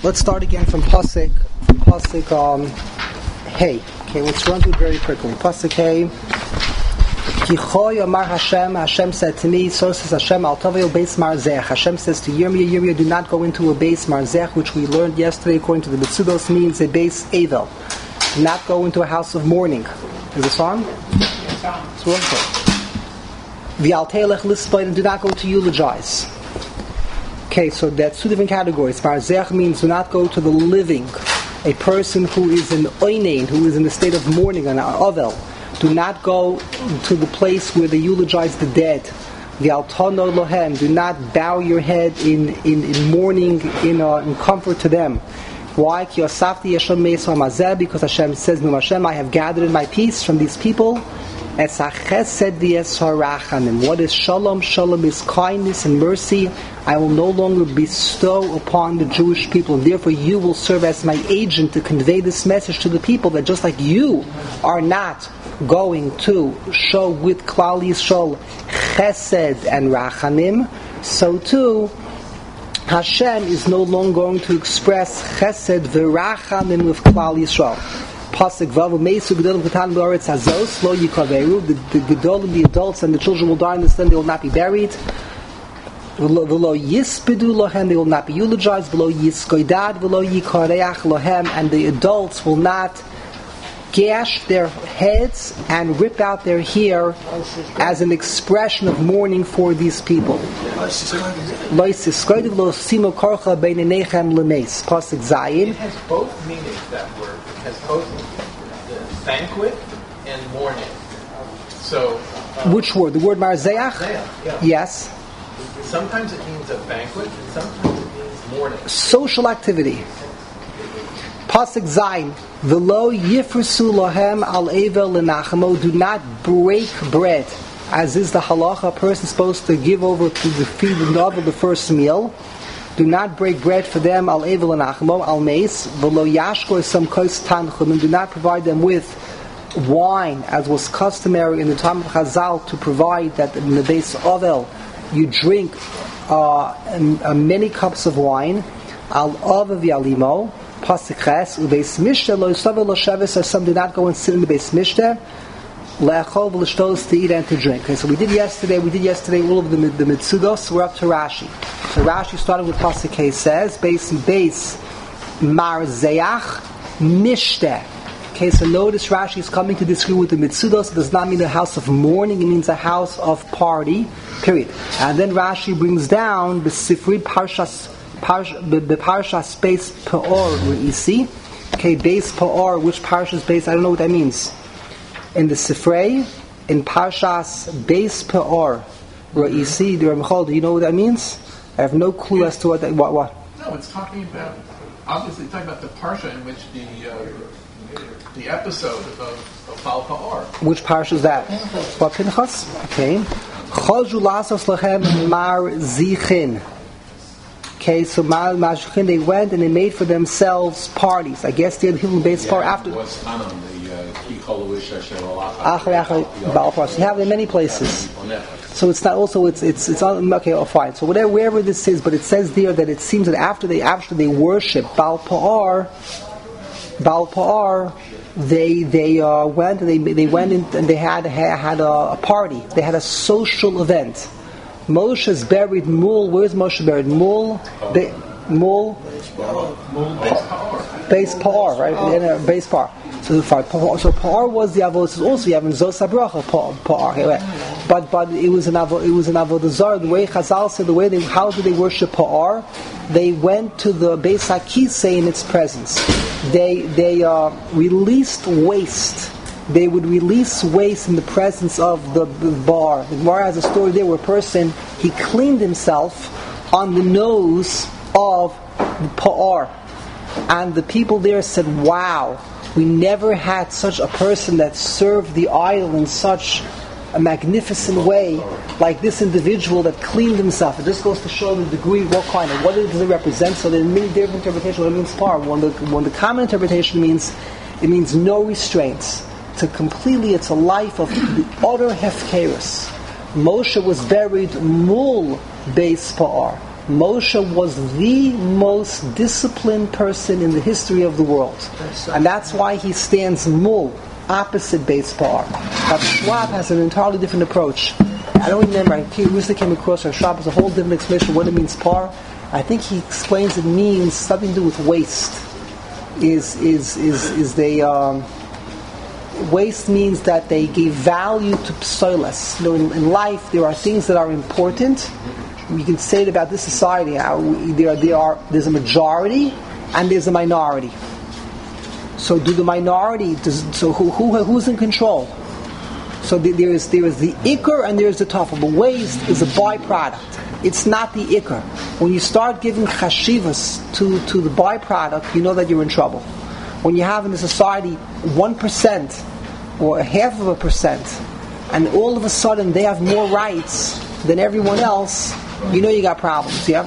Let's start again from Pasuk Hey. Okay, let's run through it very quickly. Pasuk Hey. Kichoy Amar Hashem. Hashem said to me, so says Hashem, Al Tavayil Beis Marzech. Hashem says to Yirmiyah, do not go into a Beis Marzech, which we learned yesterday according to the Mitzudos means a Beis Evel. Do not go into a house of mourning. Is it song? It's wonderful. V'al Teilech Lisbait, and do not go to eulogize. Okay, so that's two different categories. Marzech means do not go to the living, a person who is in oinein, who is in the state of mourning, an avel. Do not go to the place where they eulogize the dead. V'altono lohem, do not bow your head in mourning, in comfort to them. Why? Because Hashem says, Hashem, I have gathered in my peace from these people. What is shalom? Shalom is kindness and mercy. I will no longer bestow upon the Jewish people, and therefore you will serve as my agent to convey this message to the people, that just like you are not going to show with Klal Yisrael chesed and rachanim, so too Hashem is no longer going to express chesed v'rachanim with Klal Yisrael. Pasuk Vav Meisu Gedolim Katan B'Oretz Hazos Lo Yikaveru. The Gedolim, the adults, and the children will die in this land. They will not be buried. V'lo Yispidu Lohem. They will not be eulogized. V'lo Yiskoidad V'lo Yikareach Lohem. And the adults will not gash their heads and rip out their hair as an expression of mourning for these people. Lo Yiskoidad V'lo Simo Korcha Beineinechem Lemeis. Pasuk Zayin. It has both meanings, that word. It has both banquet and mourning. So, which word? The word marzeach? Yeah. Yes. Sometimes it means a banquet, and sometimes it means mourning. Social activity. Pasuk Zayin. V'lo yifrusu lohem al evel lenachamo. Do not break bread, as is the halacha. A person is supposed to give over to the feed of the first meal. Do not break bread for them, al evel anachmo, al meis, v'lo yashko some kos tanchum, and do not provide them with wine, as was customary in the time of Chazal, to provide that in the base ovel you drink many cups of wine, al ov v'alimo, pasuk ches, ubeis mishte, lo yisavel lo sheves, or some do not go and sit in the base mishte, le'achol v'lishtos, to eat and to drink. Okay, so we did yesterday all of the Mitzudos. We're up to Rashi. So Rashi started with Pasuk He says, base marzeach mishte. Okay, so notice Rashi is coming to disagree with the Mitzudos. It does not mean a house of mourning, it means a house of party, period. And then Rashi brings down the Sifri Parshas base Peor Re'isi. Okay, base Peor, which Parsha is based? I don't know what that means. In the Sifrei, in Parshas base Peor Re'isi, do you know what that means? I have no clue as to what. No, it's talking about, obviously talking about the parsha in which the episode of Baal Pa'or. Which parsha is that? What, Pinchas? Okay. Chazru lasos lachem mar zichin. Okay, so mar zichin, they went and they made for themselves parties. I guess they had Hilton base par after. So you have it in many places. So it's not also it's okay. Oh, fine. So wherever this is, but it says there that it seems that after they worship Baal Pa'or, they went in and they had a party. They had a social event. Moshe is buried Mul. Where's Moshe buried? Mul. Base Pa'or, right? In a base Pa'or. So Pa'or was the avodah. Also, you have in Zos HaBracha Pa'or. But it was an avodah zarah. The way Chazal said, how did they worship Pa'or? They went to the Beis HaKisei in its presence. They released waste. They would release waste in the presence of the bar. The bar has a story there where a person, he cleaned himself on the nose of the Pa'or, and the people there said, "Wow, we never had such a person that served the idol in such a magnificent way, like this individual that cleaned himself." It just goes to show the degree, what does it represent. So there are many different interpretations what it means par. When the common interpretation means, it means no restraints. It's a life of the utter hefkerus. Moshe was buried mul beis Pa'or. Moshe was the most disciplined person in the history of the world. And that's why he stands mul, opposite Beis Par. But Schwab has an entirely different approach. I don't remember, I recently came across Schwab has a whole different explanation of what it means par. I think he explains it means something to do with waste. Waste means that they gave value to psoilas. In life, there are things that are important. You can say it about this society. There's a majority and there's a minority. So, do the minority? Who's in control? So there is the ikar and there is the tafel. But waste is a byproduct. It's not the ikar. When you start giving chashivas to the byproduct, you know that you're in trouble. When you have in a society 1% or 0.5%, and all of a sudden they have more rights than everyone else, you know you got problems. Yeah.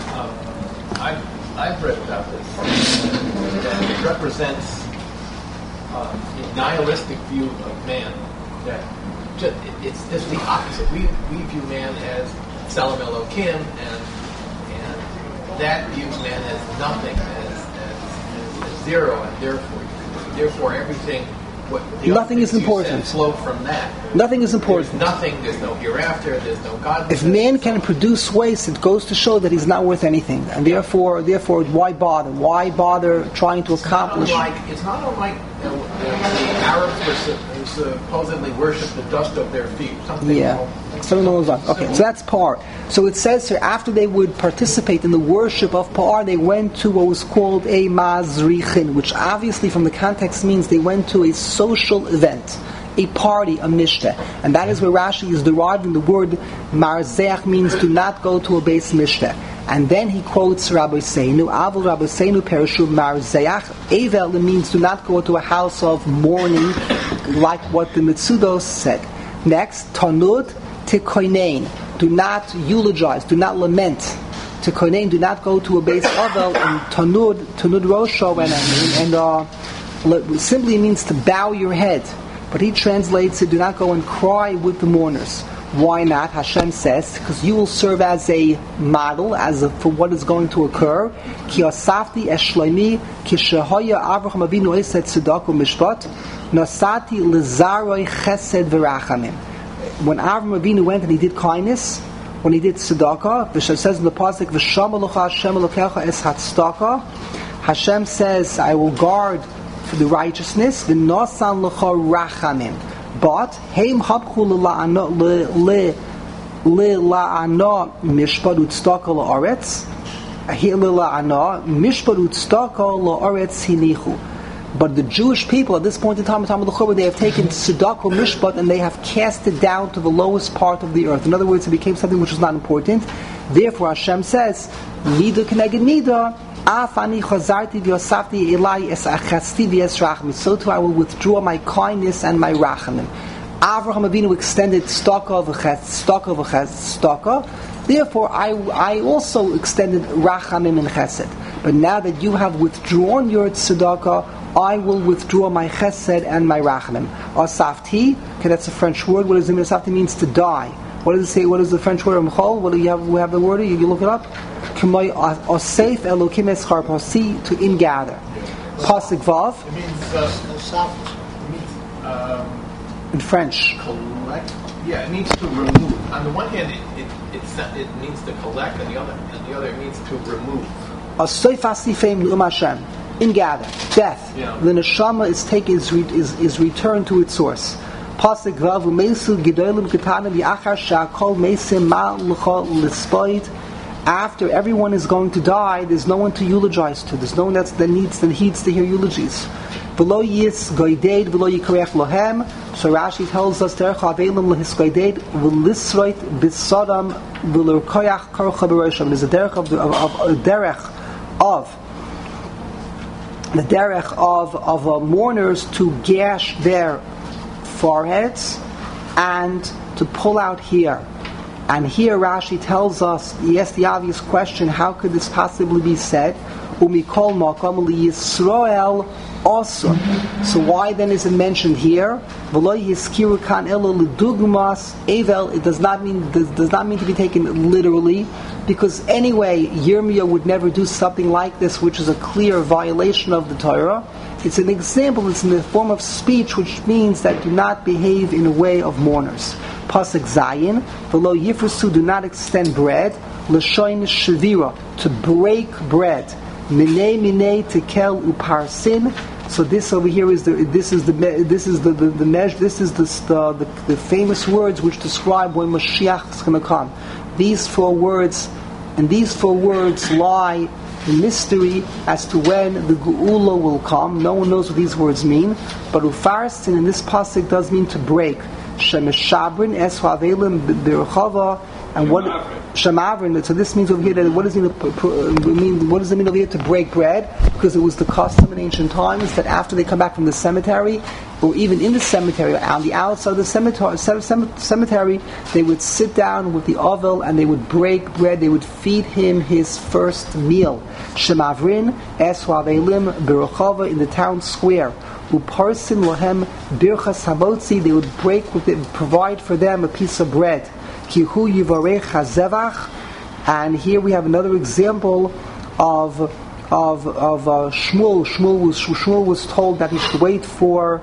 I've read about this. That it represents a nihilistic view of man. That it's the opposite. We view man as Tselem Elokim, and that views man as nothing, as zero, and therefore everything. Nothing is important. Flow from that. Nothing is important. There's nothing. There's no hereafter. There's no God. If man can produce waste, it goes to show that he's not worth anything, and therefore, why bother? Why bother trying to accomplish? It's not unlike the Arabs who supposedly worship the dust of their feet. Something along those lines. Okay, so that's par. So it says here, after they would participate in the worship of par, they went to what was called a mazrichin, which obviously from the context means they went to a social event, a party, a mishteh. And that is where Rashi is deriving the word marzeach, means do not go to a base mishteh. And then he quotes Rabbi Seinu, Avol Rabbi Seinu Perushu marzeach. Evel means do not go to a house of mourning, like what the Mitzudos said. Next, Tanud Tekoinein. Do not eulogize, do not lament. Tekoinein, do not go to a base Avel, and Tanud Rosho, and simply means to bow your head. But he translates it, do not go and cry with the mourners. Why not? Hashem says, because you will serve as a model, for what is going to occur. Ki asafti eshloimi ki shehoya Avraham Avinu esed tzedakah mishpat nasati lezaroi chesed v'rachamim. When Avraham Avinu went and he did kindness, when he did tzedakah, which says in the pasuk, "V'sham elocha Hashem elokecha es hatzedakah," Hashem says, "I will guard for the righteousness." V'nosan lecha rachamim. But heim habchu la'ana mishpat u'tzedakah la'aretz. Here la'ana mishpat u'tzedakah la'aretz hinichu. But the Jewish people at this point in time, they have taken tzedakah mishpat and they have cast it down to the lowest part of the earth. In other words, it became something which was not important. Therefore, Hashem says, "Nida keneged nida, afani chazarti v'yosafti elai es achasti v'es rachamim." So too, I will withdraw my kindness and my rachamim. Avraham Avinu extended tzedakah v'chesed. Therefore, I also extended rachamim and chesed. But now that you have withdrawn your tzedakah, I will withdraw my chesed and my rachamim. Asafti, okay, that's a French word. What does it mean? Asafti means to die. What does it say? What is the French word? What do you have? We have the word. You look it up. Osef Elokim eschar pasi, to ingather. Pasuk vav. It means in French. Collect. Yeah, it means to remove. On the one hand, it means to collect, and the other it means to remove. Osef asifim l'um Hashem. Ingather, death. Yeah. The neshama is returned to its source. Pasuk vav u'meisu gedolim ketanim yachar sha'kol meisim ma l'cha l'spoit. After everyone is going to die, there's no one to eulogize to. There's no one that needs to hear eulogies. V'lo yis goyded v'lo yikarech lohem. So Rashi tells us derech avelim lehisgoyded v'lisroit b'sodam v'lerkoyach karcha b'rosham. There's a derech of mourners to gash their foreheads and to pull out hair. And here Rashi tells us, he asks the obvious question, how could this possibly be said? Umikol makam li Yisrael also. So why then is it mentioned here? It does not mean to be taken literally, because anyway, Yirmiyah would never do something like this, which is a clear violation of the Torah. It's an example. It's in the form of speech, which means that do not behave in a way of mourners. Pasuk Zayin, v'lo yifrusu, do not extend bread. L'shoin shavira, to break bread. Minei tekel uparsin. So this over here is the famous words which describe when Mashiach is going to come. These four words lie the mystery as to when the Geula will come. No one knows what these words mean, but ufarsin in this pasuk does mean to break. Shemeshabrin esvavelim birchava, and what Shemavrin. So this means over here that what does it mean? What does it mean over here to break bread? Because it was the custom in ancient times that after they come back from the cemetery, or even in the cemetery, on the outside of the cemetery, they would sit down with the ovel and they would break bread. They would feed him his first meal. Shemavrin esvavelim birchava, in the town square. Uparsin lohem birchas hamotzi, they would break with it, provide for them a piece of bread. Kihu yivarech hazevach, and here we have another example of Shmuel. Shmuel was told that he should wait for.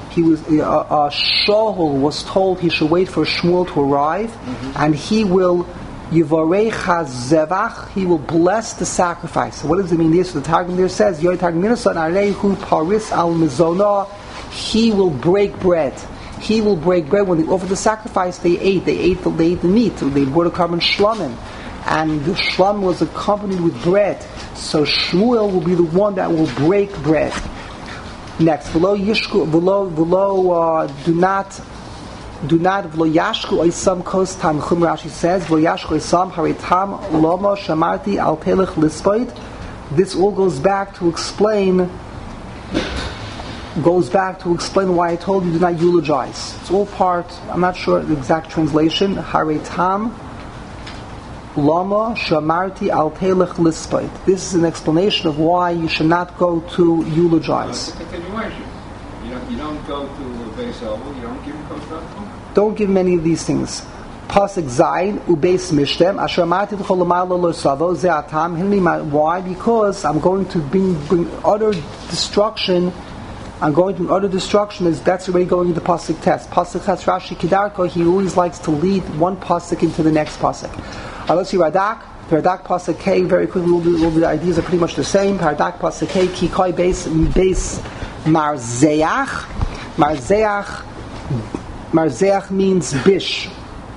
Shaul was told he should wait for Shmuel to arrive, and he will yivarech hazevach. He will bless the sacrifice. So what does it mean? This, so the Targum there says, Yoy Targum minasan arehu paris al mizona. He will break bread. He will break bread. When they offered the sacrifice, they ate the meat. They brought a carbon shlamim, and the shlam was accompanied with bread. So Shmuel will be the one that will break bread. Next, do not v'lo yashku oisam kos tam chum. Rashi says v'lo yashku oisam haritam lama shamarti al pelech lispoit. This all goes back to explain why I told you do not eulogize. It's all part, I'm not sure the exact translation. Haritam lama shamarti al pelech lispoit. This is an explanation of why you should not go to eulogize. It's a continuation. You don't go to the base level, you don't give him construction. Don't give many of these things. Pasuk Zayin ubeis mishtem asher amarti v'chol l'mayla lo savo ze atam hinli. Why? Because I'm going to bring utter destruction. That's already going into pasuk test. Pasuk test Rashi Kidarko. He always likes to lead one pasuk into the next pasuk. Let's see Radak. The Radak pasuk K. Very quickly, the ideas are pretty much the same. Radak pasuk K. Kikoi base marzeach. Marzeach means bish.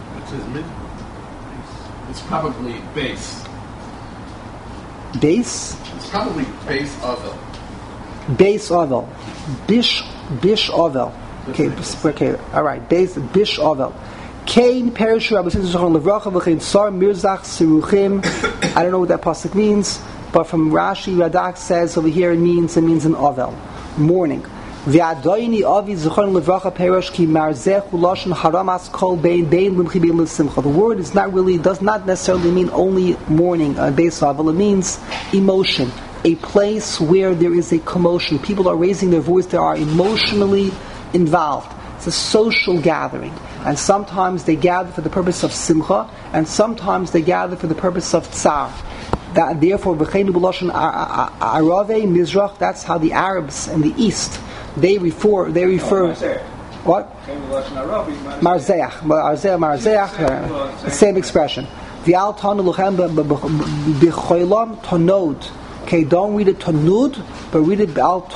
It's probably base. Base? It's probably base oval. Base oval. Bish oval. Okay, all right. Base bish oval. Kain perishu abusin zochon levracha v'chein sar mirzach siruchim. I don't know what that pasuk means, but from Rashi, Radak says over here it means an oval, mourning. V'adoyni avi zochon levracha perish ki marzech uloshen haramas kol bein limchi bein l'simcha. The word does not necessarily mean only mourning. Base oval, it means emotion. A place where there is a commotion. People are raising their voice. They are emotionally involved. It's a social gathering. And sometimes they gather for the purpose of simcha, and sometimes they gather for the purpose of tsar. Therefore, v'cheinu b'loshen arave mizrach. That's how the Arabs in the East they refer. What? Marzeach. The same expression. V'al tanu luchem b'cholam tonod. Okay, don't read it tonud, but read it v'al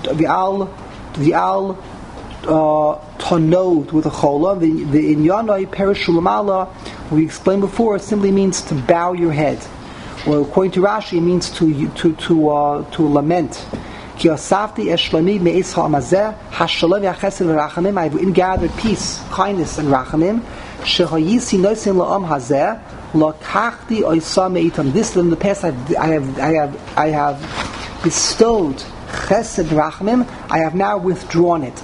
tonod with a chola. The inyanai perishulamala, we explained before, it simply means to bow your head. Well, according to Rashi, it means to lament. Ki asafti eshlami me'es ha'amazeh hashalom yachesed v'rachamim. I have ingathered peace, kindness, and rachamim. Shechayisi noisin la'am hazeh. This in the past I have bestowed chesed rachmim. I have now withdrawn it.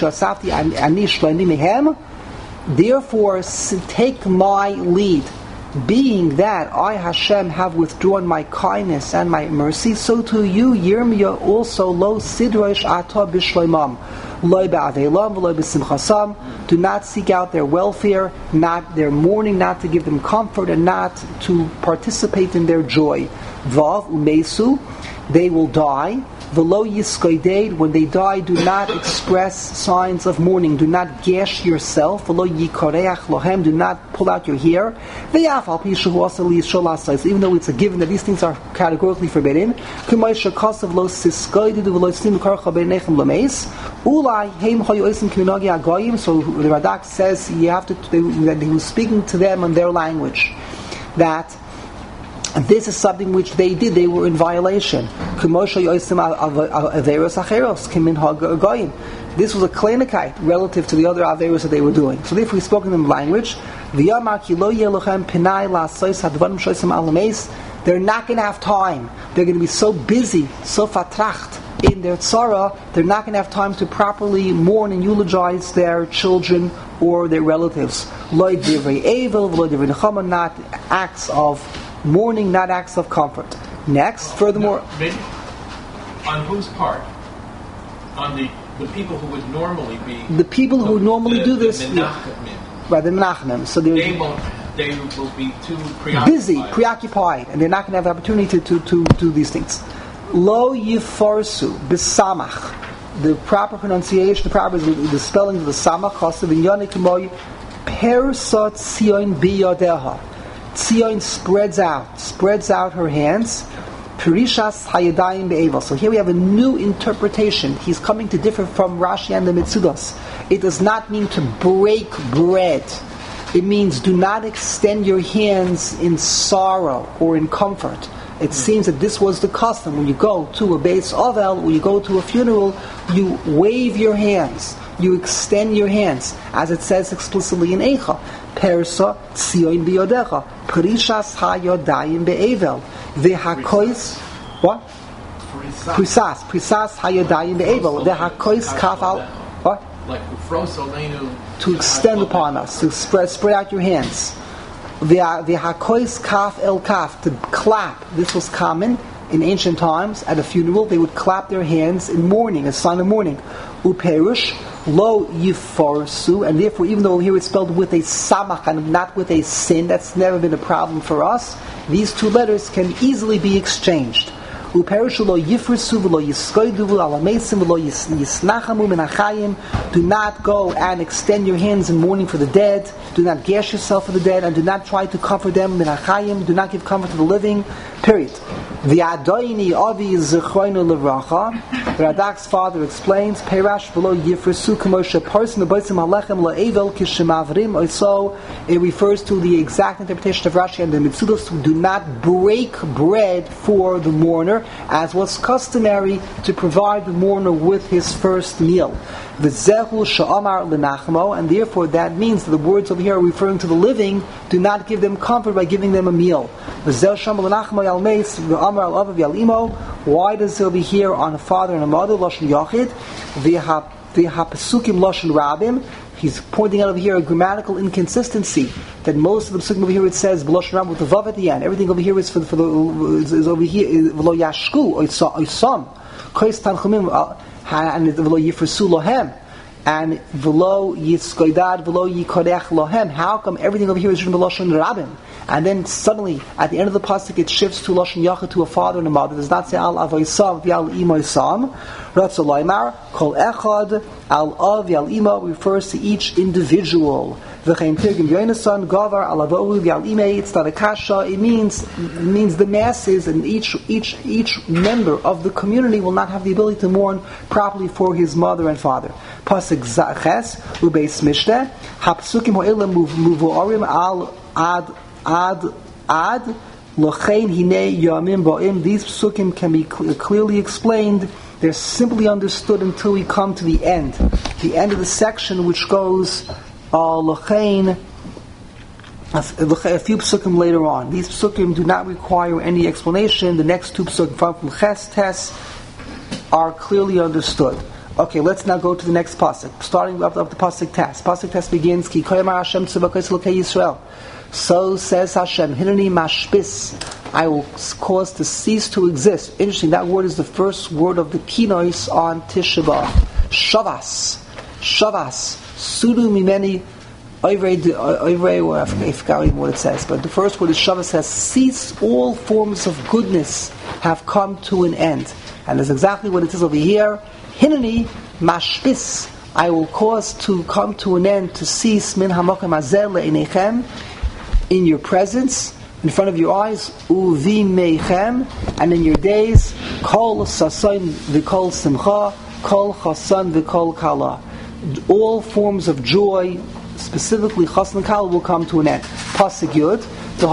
Therefore, take my lead. being that I, Hashem, have withdrawn my kindness and my mercy, so to you, Yirmiyah, also lo sidrosh ata bishloimam, lo ba'avelam, lo b'simchasam. Do not seek out their welfare, not their mourning, not to give them comfort, and not to participate in their joy. Vav umesu, they will die. V'lo yiskoided, when they die, do not express signs of mourning. Do not gash yourself. V'lo yikoreach lohem, do not pull out your hair. V'yafal pishu also liyishol asais, even though it's a given that these things are categorically forbidden. Kumay shekasav lo siskoided v'lo stim karcha beinechem lameis. Ulai heim hayu osim kiminagi agoyim. So the Radak says you have to that he was speaking to them in their language. That this is something which they did. They were in violation. This was a klenikite relative to the other averos that they were doing. So if we spoke in the language, they're not going to have time. They're going to be so busy, so fatracht in their tzara, they're not going to have time to properly mourn and eulogize their children or their relatives. Not acts of mourning, not acts of comfort. Next, furthermore, on whose part? On the people who would normally be the people who normally do this, by the Menachemim. So they will be too preoccupied, and they're not going to have the opportunity to do these things. Lo yifarsu b'samach. The proper pronunciation, the spelling of the samach, chasav in yonik moy persat tzion biyadeha. Tzion spreads out her hands. Perishas hayadayim be'evel. So here we have a new interpretation. He's coming to differ from Rashi and the Mitzudos. It does not mean to break bread. It means do not extend your hands in sorrow or in comfort. It seems that this was the custom. When you go to a Beis Ovel, when you go to a funeral, you wave your hands. You extend your hands, as it says explicitly in Eicha. Persa tzion biyodecha, perishas hayodayim be'evel, vehakois. What? Prisas hayodayim be'evel, vehakois kafal. What? Like ufrosolenu. To extend upon us, to spread out your hands. Vehakois kaf el kaf, to clap. This was common in ancient times. At a funeral, they would clap their hands in mourning, a sign of mourning. Uperush lo yifarsu, and therefore, even though here it's spelled with a samach and not with a sin, that's never been a problem for us. These two letters can easily be exchanged. Uperush lo yifrsu v'lo yiskoidu v'alamesim v'lo yisnachamu menachayim. Do not go and extend your hands in mourning for the dead. Do not gash yourself for the dead, and do not try to comfort them menachayim. Do not give comfort to the living. Period. V'yadoini avi zechroinu levracha. The Radak's father explains, Peirash v'lo yifrsu k'moshe parsin b'boisim halechem la'evel k'shemavrim. Also, it refers to the exact interpretation of Rashi and the Mitzudos, who do not break bread for the mourner, as was customary to provide the mourner with his first meal. V'zehu sha'amar l'nachmo, and therefore that means that the words over here are referring to the living. Do not give them comfort by giving them a meal. V'zehu sha'amar l'nachmo yalmeis v'amar al-avav yal'imo. Why does it be here on a father and a mother? Lashon yachid. V'hapasukim lashon rabim. He's pointing out over here a grammatical inconsistency, that most of the psukim over here it says b'lashon rabim with the vav at the end. Everything over here is is over here v'lo yashku oisam kois tanchumim and v'lo yifrsu lohem and v'lo yiskoidad v'lo yikorech lohem. How come everything over here is written b'lashon rabim? And then suddenly, at the end of the pasuk, it shifts to lashon yachid, to a father and a mother. It does not say al avoisam v'al imoisam. Ratzolaymar kol echad al av v'al imo refers to each individual. V'chein tirgim yonasan gavar al avohu v'al imei. It's not a kasha. It means the masses, and each member of the community will not have the ability to mourn properly for his mother and father. Pasuk ches ubeis mishneh hapsukim ho'ilam muvuarim al ad lochein hine yamim ba'im. These psukim can be clearly explained. They're simply understood until we come to the end of the section, which goes lochein a few psukim later on. These psukim do not require any explanation. The next two psukim from ches tes are clearly understood. Okay, let's now go to the next pasuk. Starting up the pasuk tes. Pasuk tes begins, Ki koyamar Hashem tzavakos l'kei Yisrael. So says Hashem, Hineni mashbis, I will cause to cease to exist. Interesting, that word is the first word of the kinois on Tisha B'Av. Shavas, sudu mimeni, I forgot even what it says, but the first word is Shavas, says, cease, all forms of goodness have come to an end. And that's exactly what it is over here. Hineni mashbis, I will cause to come to an end, to cease min hamakom hazeh le'einechem, in your presence, in front of your eyes, uvi meichem, and in your days, kol sasan v'kol simcha, kol chasan v'kol kala. All forms of joy, specifically chasan and kala, will come to an end. Pasuk Yud.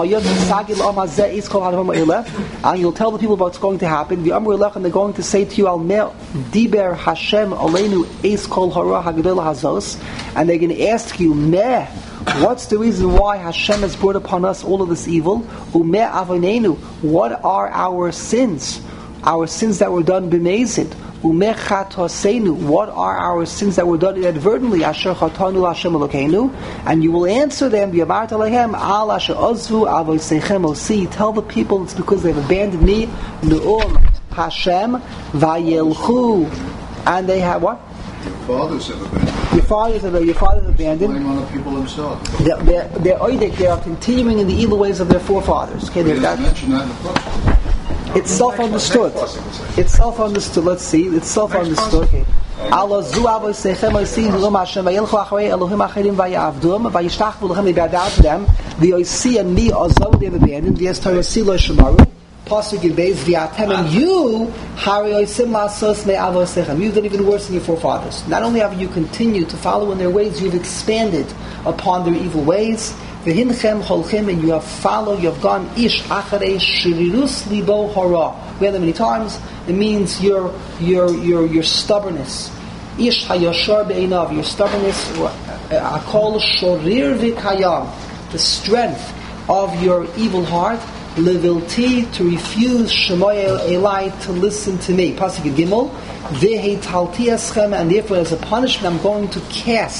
And you'll tell the people what's going to happen. And they're going to say to you, Diber Hashem Aleinu Eis Kol Hara Hagdol Hazos. And they're going to ask you, Meh, what's the reason why Hashem has brought upon us all of this evil? Umeh Avonenu, what are our sins? Our sins that were done b'mezid. Umeh Chatosenu, what are our sins that were done inadvertently? Asher Chatanu Hashem Elokeinu. And you will answer them, V'yamart Alehem, Al Asher Ozvu Avoseichem Osi. Tell the people it's because they've abandoned me. Nu'um Hashem Vayelchu. And they have what? Your fathers have abandoned. Your fathers have abandoned. Blame on the people themselves. They are continuing in the evil ways of their forefathers. Okay, mention that in the book. It's self-understood. It's self-understood. Let's see. It's self-understood. Okay. Allah zu avoseichem osi v'lo Hashem vayelchu acharei Elohim acherim vayavdum vayishtachvu lechem, they bow down to them. V'yosi and me azav, they have abandoned. V'yestarasi lo shemaru. Pasuk Yud v'yatem, and you hariosim lasos me avoseichem. You've done even worse than your forefathers. Not only have you continued to follow in their ways, you've expanded upon their evil ways. V'hinchem holchem, and you have followed, you have gone ish acharei shirirus libo hara. We have that many times. It means your stubbornness. Ish hayashar be'einav, your stubbornness. Akol shorir v'kayam, the strength of your evil heart. Levilti, to refuse Shemoy Elai, to listen to me. Pasuk Gimel. V'heitalti eschem, and therefore as a punishment I'm going to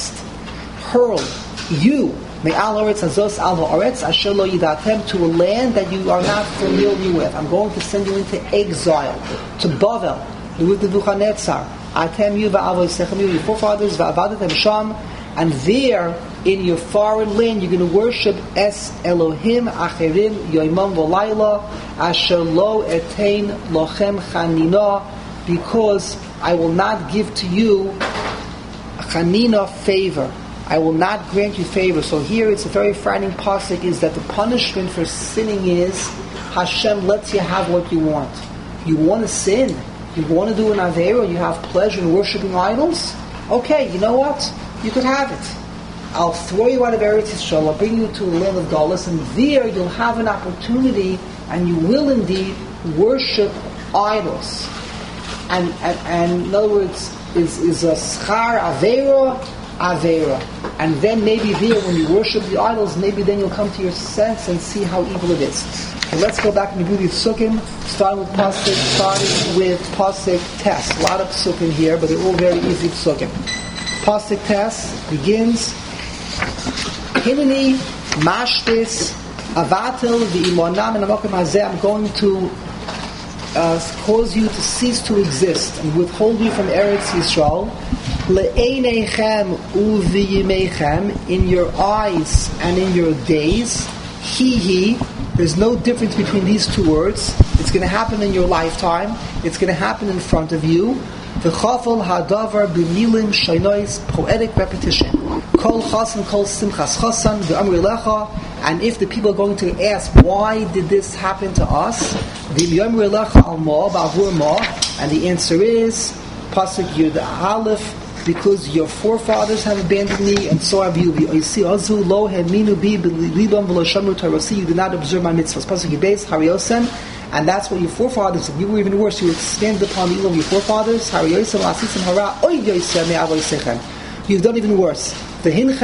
hurl you. Me'al haaretz hazos al haaretz asher lo yidatem, to a land that you are not familiar with. I'm going to send you into exile, to Bavel, with the Nebuchadnezzar. Atem you va'avoseichem, your forefathers, va'avadetem sham, and there in your foreign land you're going to worship Es Elohim Acherim Yoimam V'Layla Asher Lo Etein Lochem Chanina, because I will not give to you Chanina, favor. I will not grant you favor. So here it's a very frightening pasuk, is that the punishment for sinning is Hashem lets you have what you want. You want to sin, you want to do an Aveira, you have pleasure in worshiping idols? Okay, you know what? You could have it. I'll throw you out of Eretz Yisrael, I'll bring you to the land of Galus, and there you'll have an opportunity, and you will indeed worship idols. And in other words, is a schar Aveira, and then maybe there, when you worship the idols, maybe then you'll come to your sense and see how evil it is. So let's go back and do the Psukim, starting with Pasuk Tes. A lot of Psukim here, but they're all very easy Psukim. Pasuk Tes begins, Hineni mashtis avatel v'imonam in amakom hazeh, I'm going to cause you to cease to exist and withhold you from Eretz Yisrael. Le'einechem u'v'yimeichem, in your eyes and in your days. He. There's no difference between these two words. It's going to happen in your lifetime. It's going to happen in front of you. V'chafol hadavar b'milim shaynois, poetic repetition. Kol chasan, kol simchas chasan, v'amri lecha. And if the people are going to ask, why did this happen to us? V'yamri lecha al ma, ba'avur ma. And the answer is, Pasuk Yud Aleph, because your forefathers have abandoned me, and so have you. You did not observe my mitzvahs. Pasuk Yud Beis, Hariyosem. And that's what your forefathers did. You were even worse. You expanded upon the evil of your forefathers. You've done even worse. Each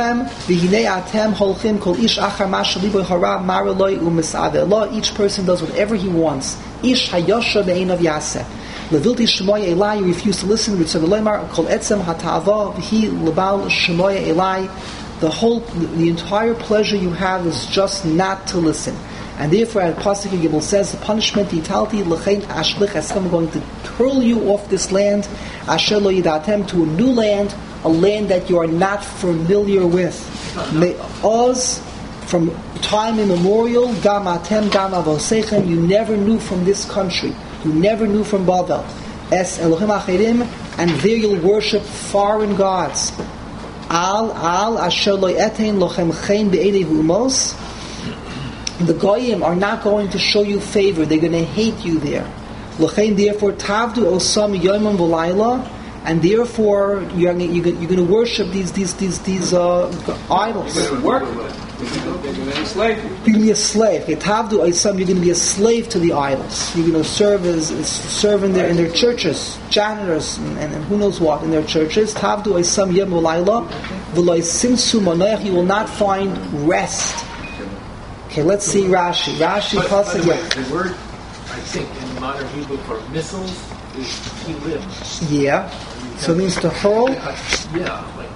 person does whatever he wants. Ish hayosha be'einav yaseh. Levilti shemoya elai, you refuse to listen. With kol etzem hata'ava v'hi lebal shemoya elai. the entire pleasure you have is just not to listen. And therefore, as Pasuk Gimel says, the punishment, Italti l'chein ashlich, as I'm going to hurl you off this land, asher lo yidatem, to a new land, a land that you are not familiar with. May Oz, from time immemorial, gam atem, gam avosechem, you never knew from this country, you never knew from Bavel. Es Elohim achirim, and there you'll worship foreign gods. Al asher lo etein lochem chen be'edei humos. The Goyim are not going to show you favor. They're going to hate you there. L'chein, therefore, tavdu osam yomim v'layla, and therefore you're going to worship these idols. Work. They're going to enslave you. You're going to be a slave. Tavdu osam, you're going to be a slave to the idols. You're going to serve in their churches, janitors and who knows what in their churches. Tavdu osam yomim v'layla, v'lo simsu manoach, you will not find rest. Okay, let's see Rashi. But by the way, the word, I think, in modern Hebrew for missiles is tilim. Yeah. So it means to hurl? Yeah. Like,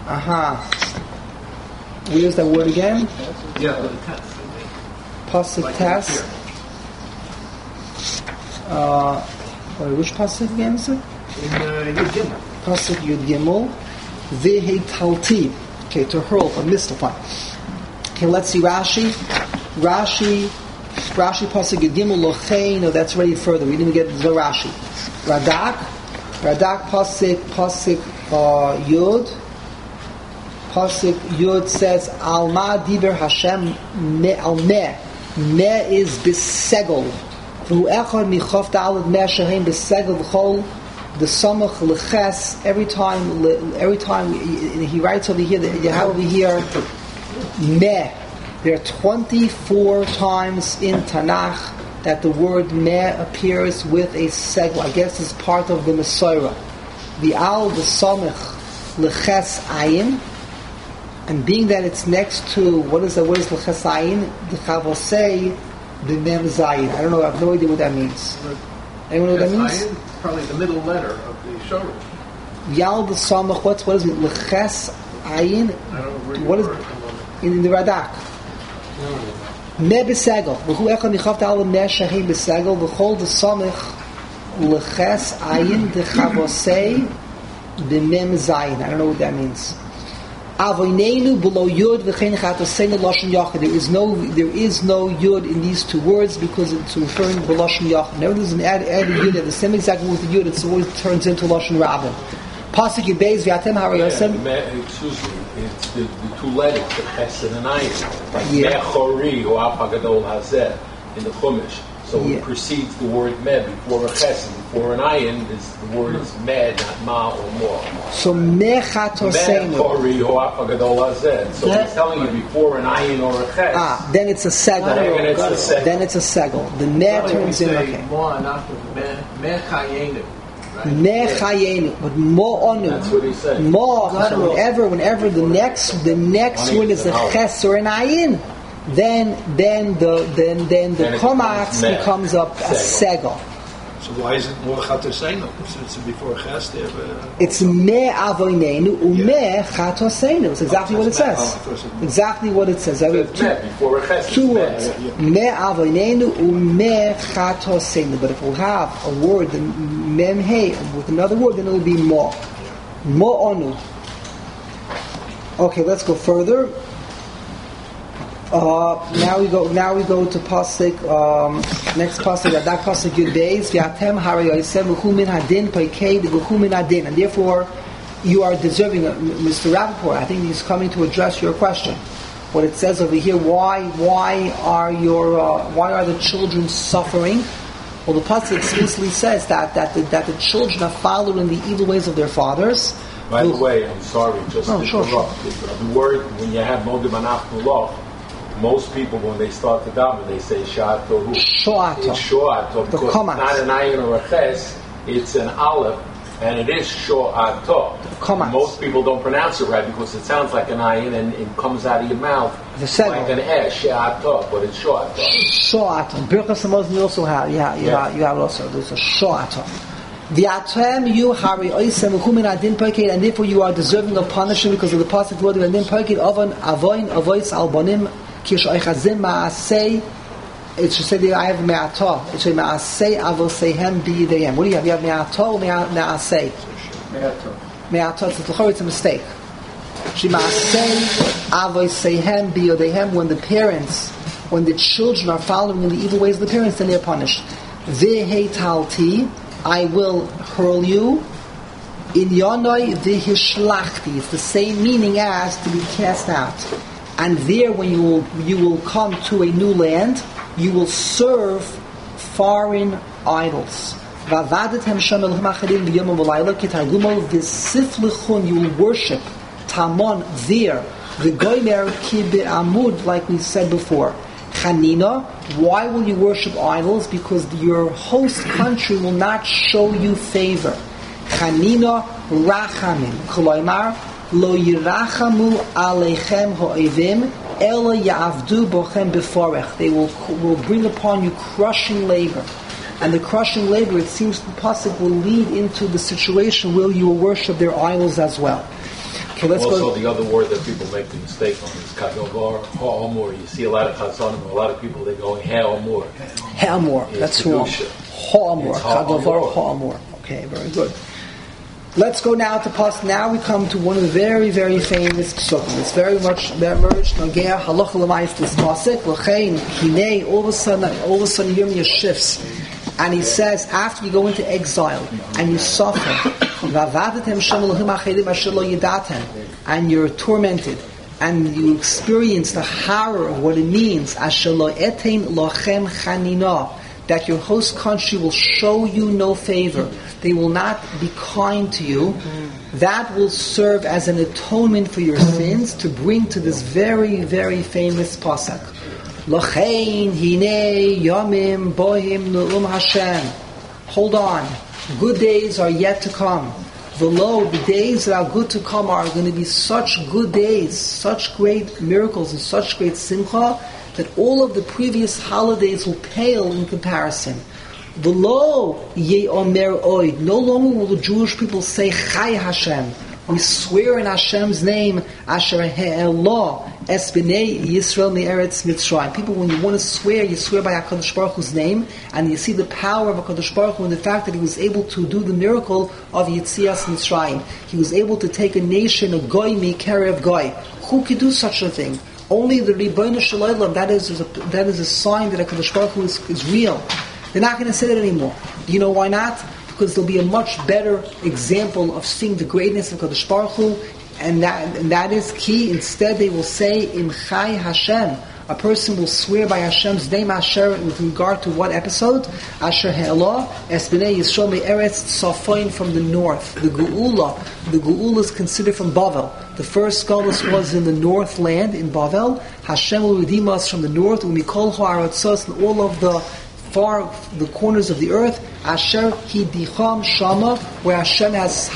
Where's that word again? yeah, the test, I think. Pasuk Like Tes. Which pasuk again is it? In Yud Gimel. Pasuk Yud Gimel. Vehe talti. Okay, to hurl, a missile. Fine. Okay, let's see Rashi. Rashi pasuk Yud Gimel lochein. No, that's already further. We didn't get the Rashi. Radak pasuk Yud. Pasuk Yud says Alma diber Hashem me al me. Me is bisegel. V'hu echad michof da'alad me shehem bisegel v'chol the samach leches. Every time he writes over here, you have over here me. There are 24 times in Tanakh that the word meh appears with a segel. I guess it's part of the Mesorah. The al, the samach, leches ayin, and being that it's next to what is leches ayin? The chavosei, the mem zayin. I don't know. I have no idea what that means. Anyone know what that means? Ayin, probably the middle letter of the shorer. Yal the samach. What is it? Leches ayin. I don't know What is in the Radak? Me besegel. V'hu echad michav ta'al me shehem besegel. V'chol the samich leches ayin the chavosei the mem zayin. I don't know what that means. Avoinenu below yud v'chein chatosenu lashon yachid. There is no yud in these two words because it's referring to lashon yachid. Never there's an added yud at the same exact word with the yud. It always turns into lashon rabbin. Pasuk Yudbeis v'atem harayosem. Excuse me, it's the two letters, the ches and an ayin. Like mechori or apagadol hazeh in the Chumash. So it precedes the word me before a ches and before an ayin. The word is me, not ma or more. So mechatosenu. Mechori or apagadol hazeh. So he's telling you before an ayin or a ches. Then it's a segel. Then it's a segel. The me turns in okay. Mechayenu. Mechayenu, but mo'onu. That's what he said. Mo. So whenever the next word is a ches or an ayin, then the komatz becomes a segel. So why is it more chatosenu? It's before ches there. It's me avoinenu ume chatosenu. It's exactly what it says. Exactly what it says. Before a ches. Two words. Me avoinenu ume chatosenu. But if we'll have a word, the mem hey, with another word, then it will be mo. Mo onu. Okay, let's go further. Now we go to pasuk. Next pasuk, that pasuk Yudbeis v'atem harayosem v'hu min hadin paikei v'hu min hadin, and therefore you are deserving. Mr. Rappaport, I think he's coming to address your question. What it says over here, why are the children suffering? Well, the pasuk explicitly says that the children are following the evil ways of their fathers. By the way, I'm sorry, just to interrupt. The word when you have Modim Anachnuloch. Most people, when they start to daven, they say Sha'ato. Sho'ato. It's Sho'ato because it's not an ayin or a ches, it's an aleph, and it is Sho'ato. Most people don't pronounce it right because it sounds like an ayin and it comes out of your mouth like an Sha'ato, but it's Sho'ato. Sho'ato. Birchas Hamazon you also have. You have also. There's a Sho'ato. V'atem you hari oisem v'chumin adin poiked, and therefore you are deserving of punishment because of the pasuk word of adin poiked avon avoin avois albonim kish oichazim ma'asei. It should say that I have me'atah. It should say ma'asei avosehem b'yidehem. What do you have? You have me'atah or me'asei? Me'atah. It's a mistake. When the parents, when the children are following in the evil ways of the parents, then they are punished. Ve'hetalti, I will hurl you. In Yonoi ve'hishlachti, it's the same meaning as to be cast out. And there, when you will come to a new land, you will serve foreign idols. Va'vadatem shem elohim acharim v'yom v'layla kitargumo v'siflichun, you will worship Tamon there, the Goymer ki be'amud, like we said before. Chanina, why will you worship idols? Because your host country will not show you favor. Chanina rachamim, koloymar lo yirachamu aleichem ha'evim ela ya'avdu bochem beforech. They will bring upon you crushing labor. And the crushing labor, it seems the pasuk will lead into the situation where you will worship their idols as well. Okay, let's also, go. the other word that people make the mistake on is kadovar ha'amor. You see a lot of chazanim, a lot of people, they're going ha'amor. Ha'amor, that's wrong. Ha'amor, kadovar ha'amor. Okay, very good. Let's go now to Pasuk. Now we come to one of the very, very famous psukim. It's very much merged. Nogea halacha l'mayis this pasuk. L'chein hinei. All of a sudden, Yirmiyah shifts, and he says, after you go into exile and you suffer, and you're tormented, and you experience the horror of what it means, that your host country will show you no favor, they will not be kind to you. That will serve as an atonement for your sins, to bring to this very, very famous pasuk. L'chein hinei yomim bohim nu'um Hashem. Hold on, good days are yet to come. V'lo, the days that are good to come are going to be such good days, such great miracles and such great simcha, that all of the previous holidays will pale in comparison. V'lo ye omer oid. No longer will the Jewish people say Chai Hashem. We swear in Hashem's name, Asher He'elah Es B'nei Yisrael Me'eretz Mitzrayim. People, when you want to swear, you swear by HaKadosh Baruch Hu's name, and you see the power of HaKadosh Baruch Hu in the fact that he was able to do the miracle of Yitzias Mitzrayim. He was able to take a nation, a goy mikerev goy. Who could do such a thing? Only the Ribono Shel Olam. That is a sign that HaKadosh Baruch Hu is real. They're not going to say that anymore. Do you know why not? Because there'll be a much better example of seeing the greatness of HaKadosh Baruch Hu, and that is key. Instead, they will say, Im Chai Hashem. A person will swear by Hashem's name, Asher, with regard to what episode? Asher He'elah, Es B'nei Yisrael Me'eretz Tzafoin, from the north. The Geula is considered from Bavel. The first Galus was in the north land, in Bavel. Hashem will redeem us from the north, Umikol Ha'aratzos, and all of the corners of the earth. Asher Hidicham Shama, where Hashem has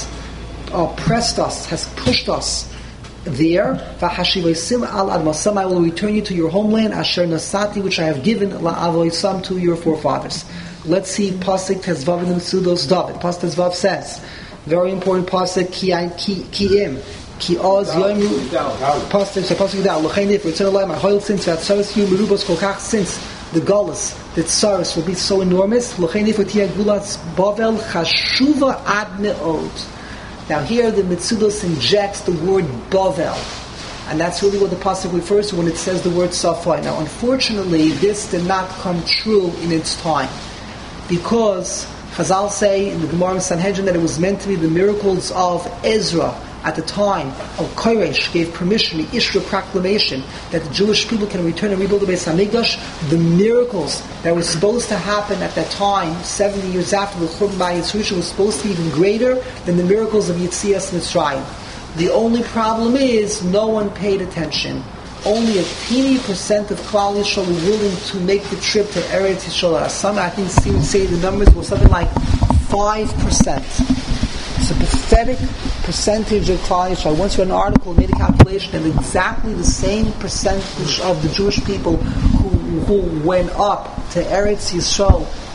pressed us, has pushed us there. V'hashivaysim al admasam, I will return you to your homeland. Asher Nasati, which I have given la'avoisam, to your forefathers. Let's see Pasuk Tezvav in the Metzudos David. Pasuk Tezvav says, very important Pasuk, Ki'im. Ki oz yoimu Pasuk Yudal L'chein if return alive, my hoil since v'atzaris you merubos kolkach, since the galus, the tsaris will be so enormous. L'chein if v'tia gulatz Bavel chashuva ad me'od. Now here the Metzudos injects the word Bavel, and that's really what the pasuk refers to when it says the word Safai. Now unfortunately this did not come true in its time, because Chazal say in the Gemara in Sanhedrin that it was meant to be the miracles of Ezra at the time of Koresh gave permission, the Ishra proclamation, that the Jewish people can return and rebuild the Beis Hamikdash. The miracles that were supposed to happen at that time, 70 years after the Churban Bayis Rishon, was supposed to be even greater than the miracles of Yitzias Mitzrayim. The only problem is no one paid attention. Only a teeny percent of Klal Yisrael were willing to make the trip to Eretz Yisrael. Some, I think, say the numbers were something like 5%. It's a pathetic percentage of Klal Yisrael. Once you read an article, made a calculation, and exactly the same percentage of the Jewish people who went up to Eretz Yisrael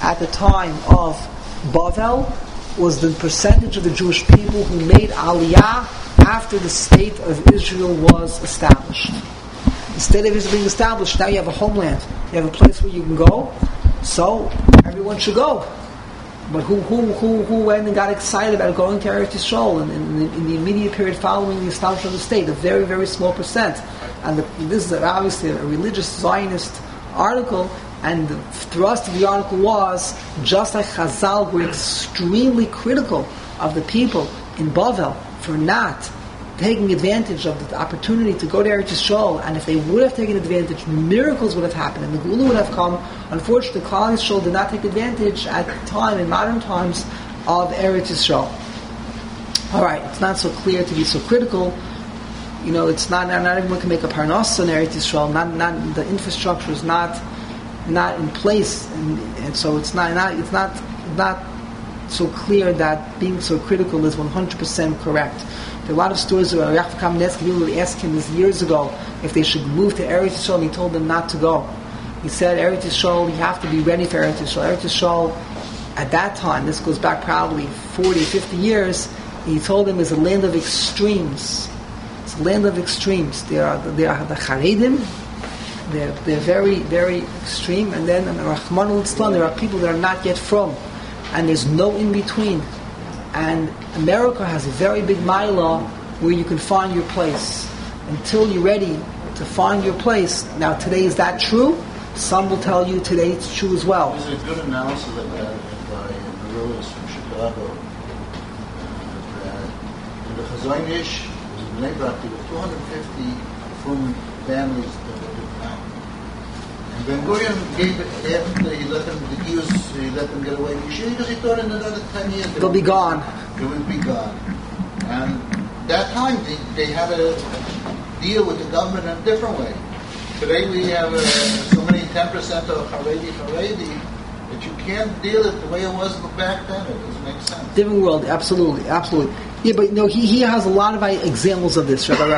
at the time of Bavel was the percentage of the Jewish people who made Aliyah after the state of Israel was established. The state of Israel being established, now you have a homeland. You have a place where you can go, so everyone should go. But who went and got excited about going to Eretz Yisrael in the immediate period following the establishment of the state? A very, very small percent. And this is obviously a religious Zionist article, and the thrust of the article was, just like Chazal were extremely critical of the people in Bavel for not taking advantage of the opportunity to go to Eretz Yisrael, and if they would have taken advantage, miracles would have happened, and the Gula would have come. Unfortunately, Klal Yisrael did not take advantage at the time, in modern times, of Eretz Yisrael. All right, it's not so clear to be so critical. It's not everyone can make a parnas in Eretz Yisrael. Not the infrastructure is not in place, and so it's not so clear that being so critical is 100% correct. There are a lot of stories where Yaakov Kamenetsky, people would ask him this years ago if they should move to Eretz Yisrael, and he told them not to go. He said, Eretz Yisrael, you have to be ready for Eretz Yisrael. Eretz Yisrael, at that time, this goes back probably 40, 50 years, he told them is a land of extremes. It's a land of extremes. They are the Charedim, they're very, very extreme, and then Rahman al-Islam, there are people that are not yet from, and there's no in between. And America has a very big mila where you can find your place. Until you're ready to find your place. Now, today, is that true? Some will tell you today it's true as well. There's a good analysis of that by Marillis from Chicago. The Chazon Ish was in Bnei Brak. There were 250 from families that were in town. And Ben Gurion he let them get away from Yeshiva because he thought in another 10 years they'll be gone. They would be gone. And that time they had to deal with the government in a different way. Today we have so many 10% of Haredi that you can't deal it the way it was back then. It doesn't make sense. Different world, absolutely. Yeah, but he has a lot of examples of this. Rabbi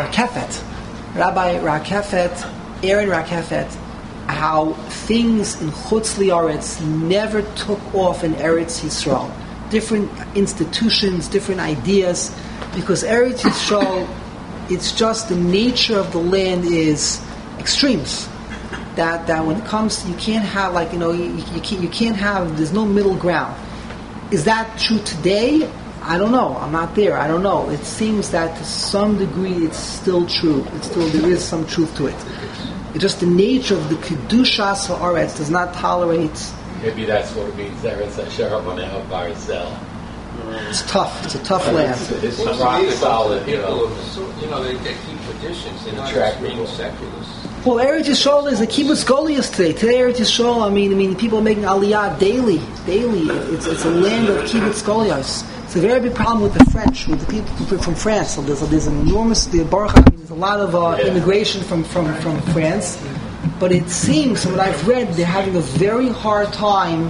Rakefet, Aaron Rakefet, how things in Chutz Li'aretz never took off in Eretz Yisrael. Different institutions, different ideas, because Eretz Yisrael, it's just the nature of the land is extremes. That when it comes to, you can't have you can't have, there's no middle ground. Is that true today? I don't know. I'm not there. I don't know. It seems that to some degree it's still true. There is some truth to it. It's just the nature of the Kedushas Haaretz does not tolerate. Maybe that's what it means. Eretz Asher Hamaneh Barzel. It's tough. It's a tough land. It's rock solid. They keep traditions. They're not being seculars. Well, Eretz Yisrael is a kibbutz goliath today. Today, Eretz Yisrael, I mean, people are making aliyah daily. It's a land of kibbutz goliath. It's a very big problem with the French, with the people from France. So there's an enormous, there's a lot of immigration from France. But it seems, from what I've read, they're having a very hard time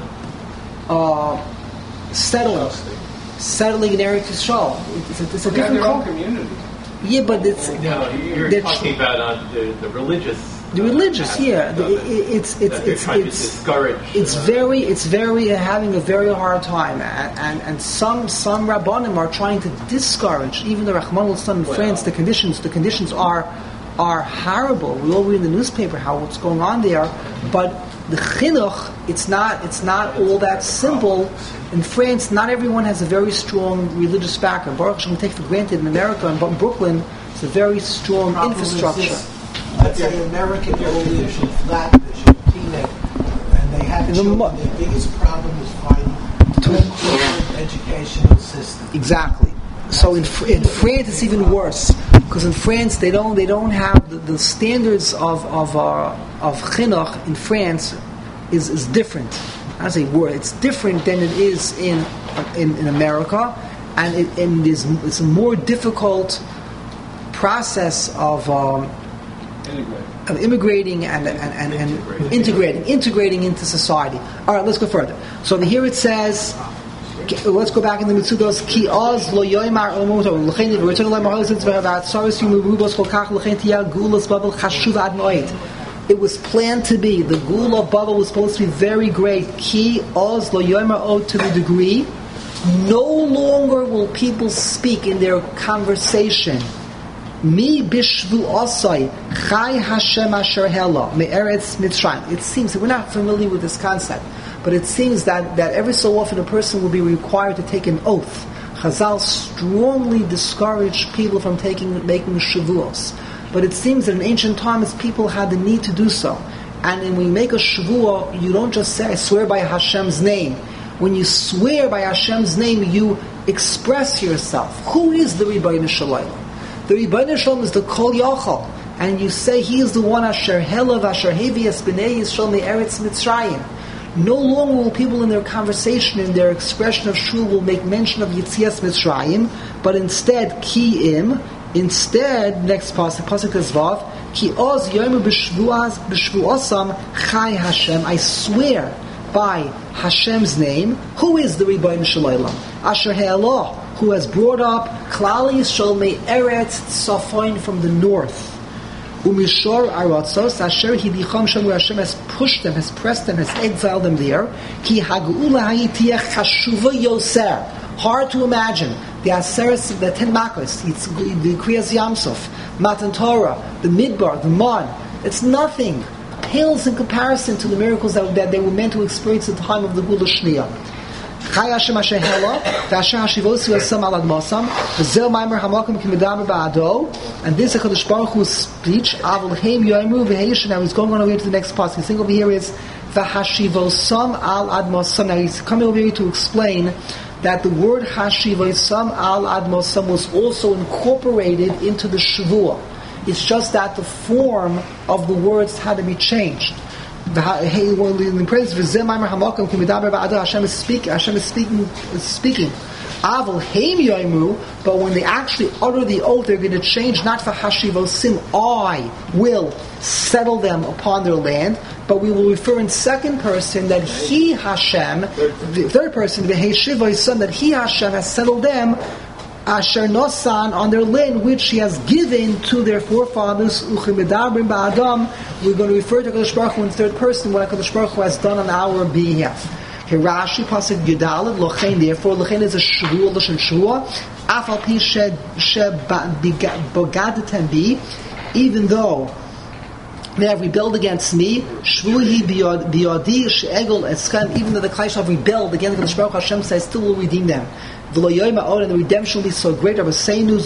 settling in Eretz Yisrael. It's a different community. Yeah, but it's you're talking about the religious. The religious, yeah. It's discourage. It's very having a very hard time, and some Rabbanim are trying to discourage even the Rahman al-Islam in France. The conditions are horrible. We all read in the newspaper what's going on there, but the chinuch, it's not all that simple. In France, not everyone has a very strong religious background. Baruch Hashem, we take for granted in America and Brooklyn, it's a very strong infrastructure. Let's say American only flat vision, teenage, and they have children. Their biggest problem is finding an educational system. Exactly. So in France, it's even worse because in France they don't have the standards of chinuch in France is different. I say word. It's different than it is in America, and it's a more difficult process of immigrating and integrating into society. All right, let's go further. So here it says, let's go back in the Mitzudos. Ki oz lo yoymar omoto l'chein v'return lo mahal since v'avat saris yum rubos kol kach l'chein tiyah gulas babel chashuv ad moed. it was planned to be. The Gula of Babel was supposed to be very great. Ki oz lo yomer od, to the degree no longer will people speak in their conversation. Mi bishvu osai chai Hashem asher hela me'eretz Mitzrayim. It seems that we're not familiar with this concept, but it seems that every so often a person will be required to take an oath. Chazal strongly discouraged people from making shavuos. But it seems that in ancient times people had the need to do so. And when you make a shavuah, you don't just say, I swear by Hashem's name. When you swear by Hashem's name, you express yourself. Who is the Ribbono Shel Olam? The Ribbono Shel Olam is the Kol Yachol. And you say, He is the one Asher Helav, Asher Hevias B'nei Yisrael Me'eretz Mitzrayim. No longer will people in their conversation, in their expression of shul, will make mention of Yitzias Mitzrayim, but instead, Ki'im, next pasuk is Vav, Ki oz yomer b'shvuosam chai Hashem, I swear by Hashem's name, who is the Ribbono Shel Olam? Asher Ha'elah, who has brought up Klal Yisrael me'eretz Tzafon, from the north. Umishor Aratzos, Asher Hidicham Shem, where Hashem has pushed them, has pressed them, has exiled them there. Ki Hagula Hayitiach Chashuva Yoser. Hard to imagine. The Aseres, the 10 Makos, it's the Kriyas Yamsuf, Matan Torah, the Midbar, the Man. It's nothing. Pales in comparison to the miracles that they were meant to experience at the time of the Gula Shniya. Chai Hashem Asher Hela, V'Asher Hashivosu Yasam Al Admosam, V'Zeu Maimer Hamakom Kimedamer Ba'ado, and this is HaKadosh Baruch Hu's speech, Avol Heim Yoimru V'Heish. Now he's going on over here to the next part. The thing over here is V'Hashivosam Al Admosam. Now he's coming over here to explain that the word Hashivosam Al Admosam was also incorporated into the Shavua. It's just that the form of the words had to be changed. In praise, Hashem is speaking. Avol Heim Yoimru, but when they actually utter the oath, they're going to change not for Hashivosim, I will settle them upon their land, but we will refer in second person that He Hashem, the third person, the Heshivosim, that He Hashem has settled them, Asher Nosan, on their land which He has given to their forefathers. Uchimedabrim ba'adam. We're going to refer to HaKadosh Baruch Hu in third person, what HaKadosh Baruch Hu has done on our behalf. Here Rashi pasuk Yudalad Lochein. Therefore, Lochein is a shvuah, Lashon shvuah. Afal pi bogadetem bi, even though they have rebelled against me, shvuhi biyadi she'egol eschem. Even though the Klai have rebelled against HaKadosh Baruch Hu, Hashem says, still will redeem them. And the redemption will be so great. Now here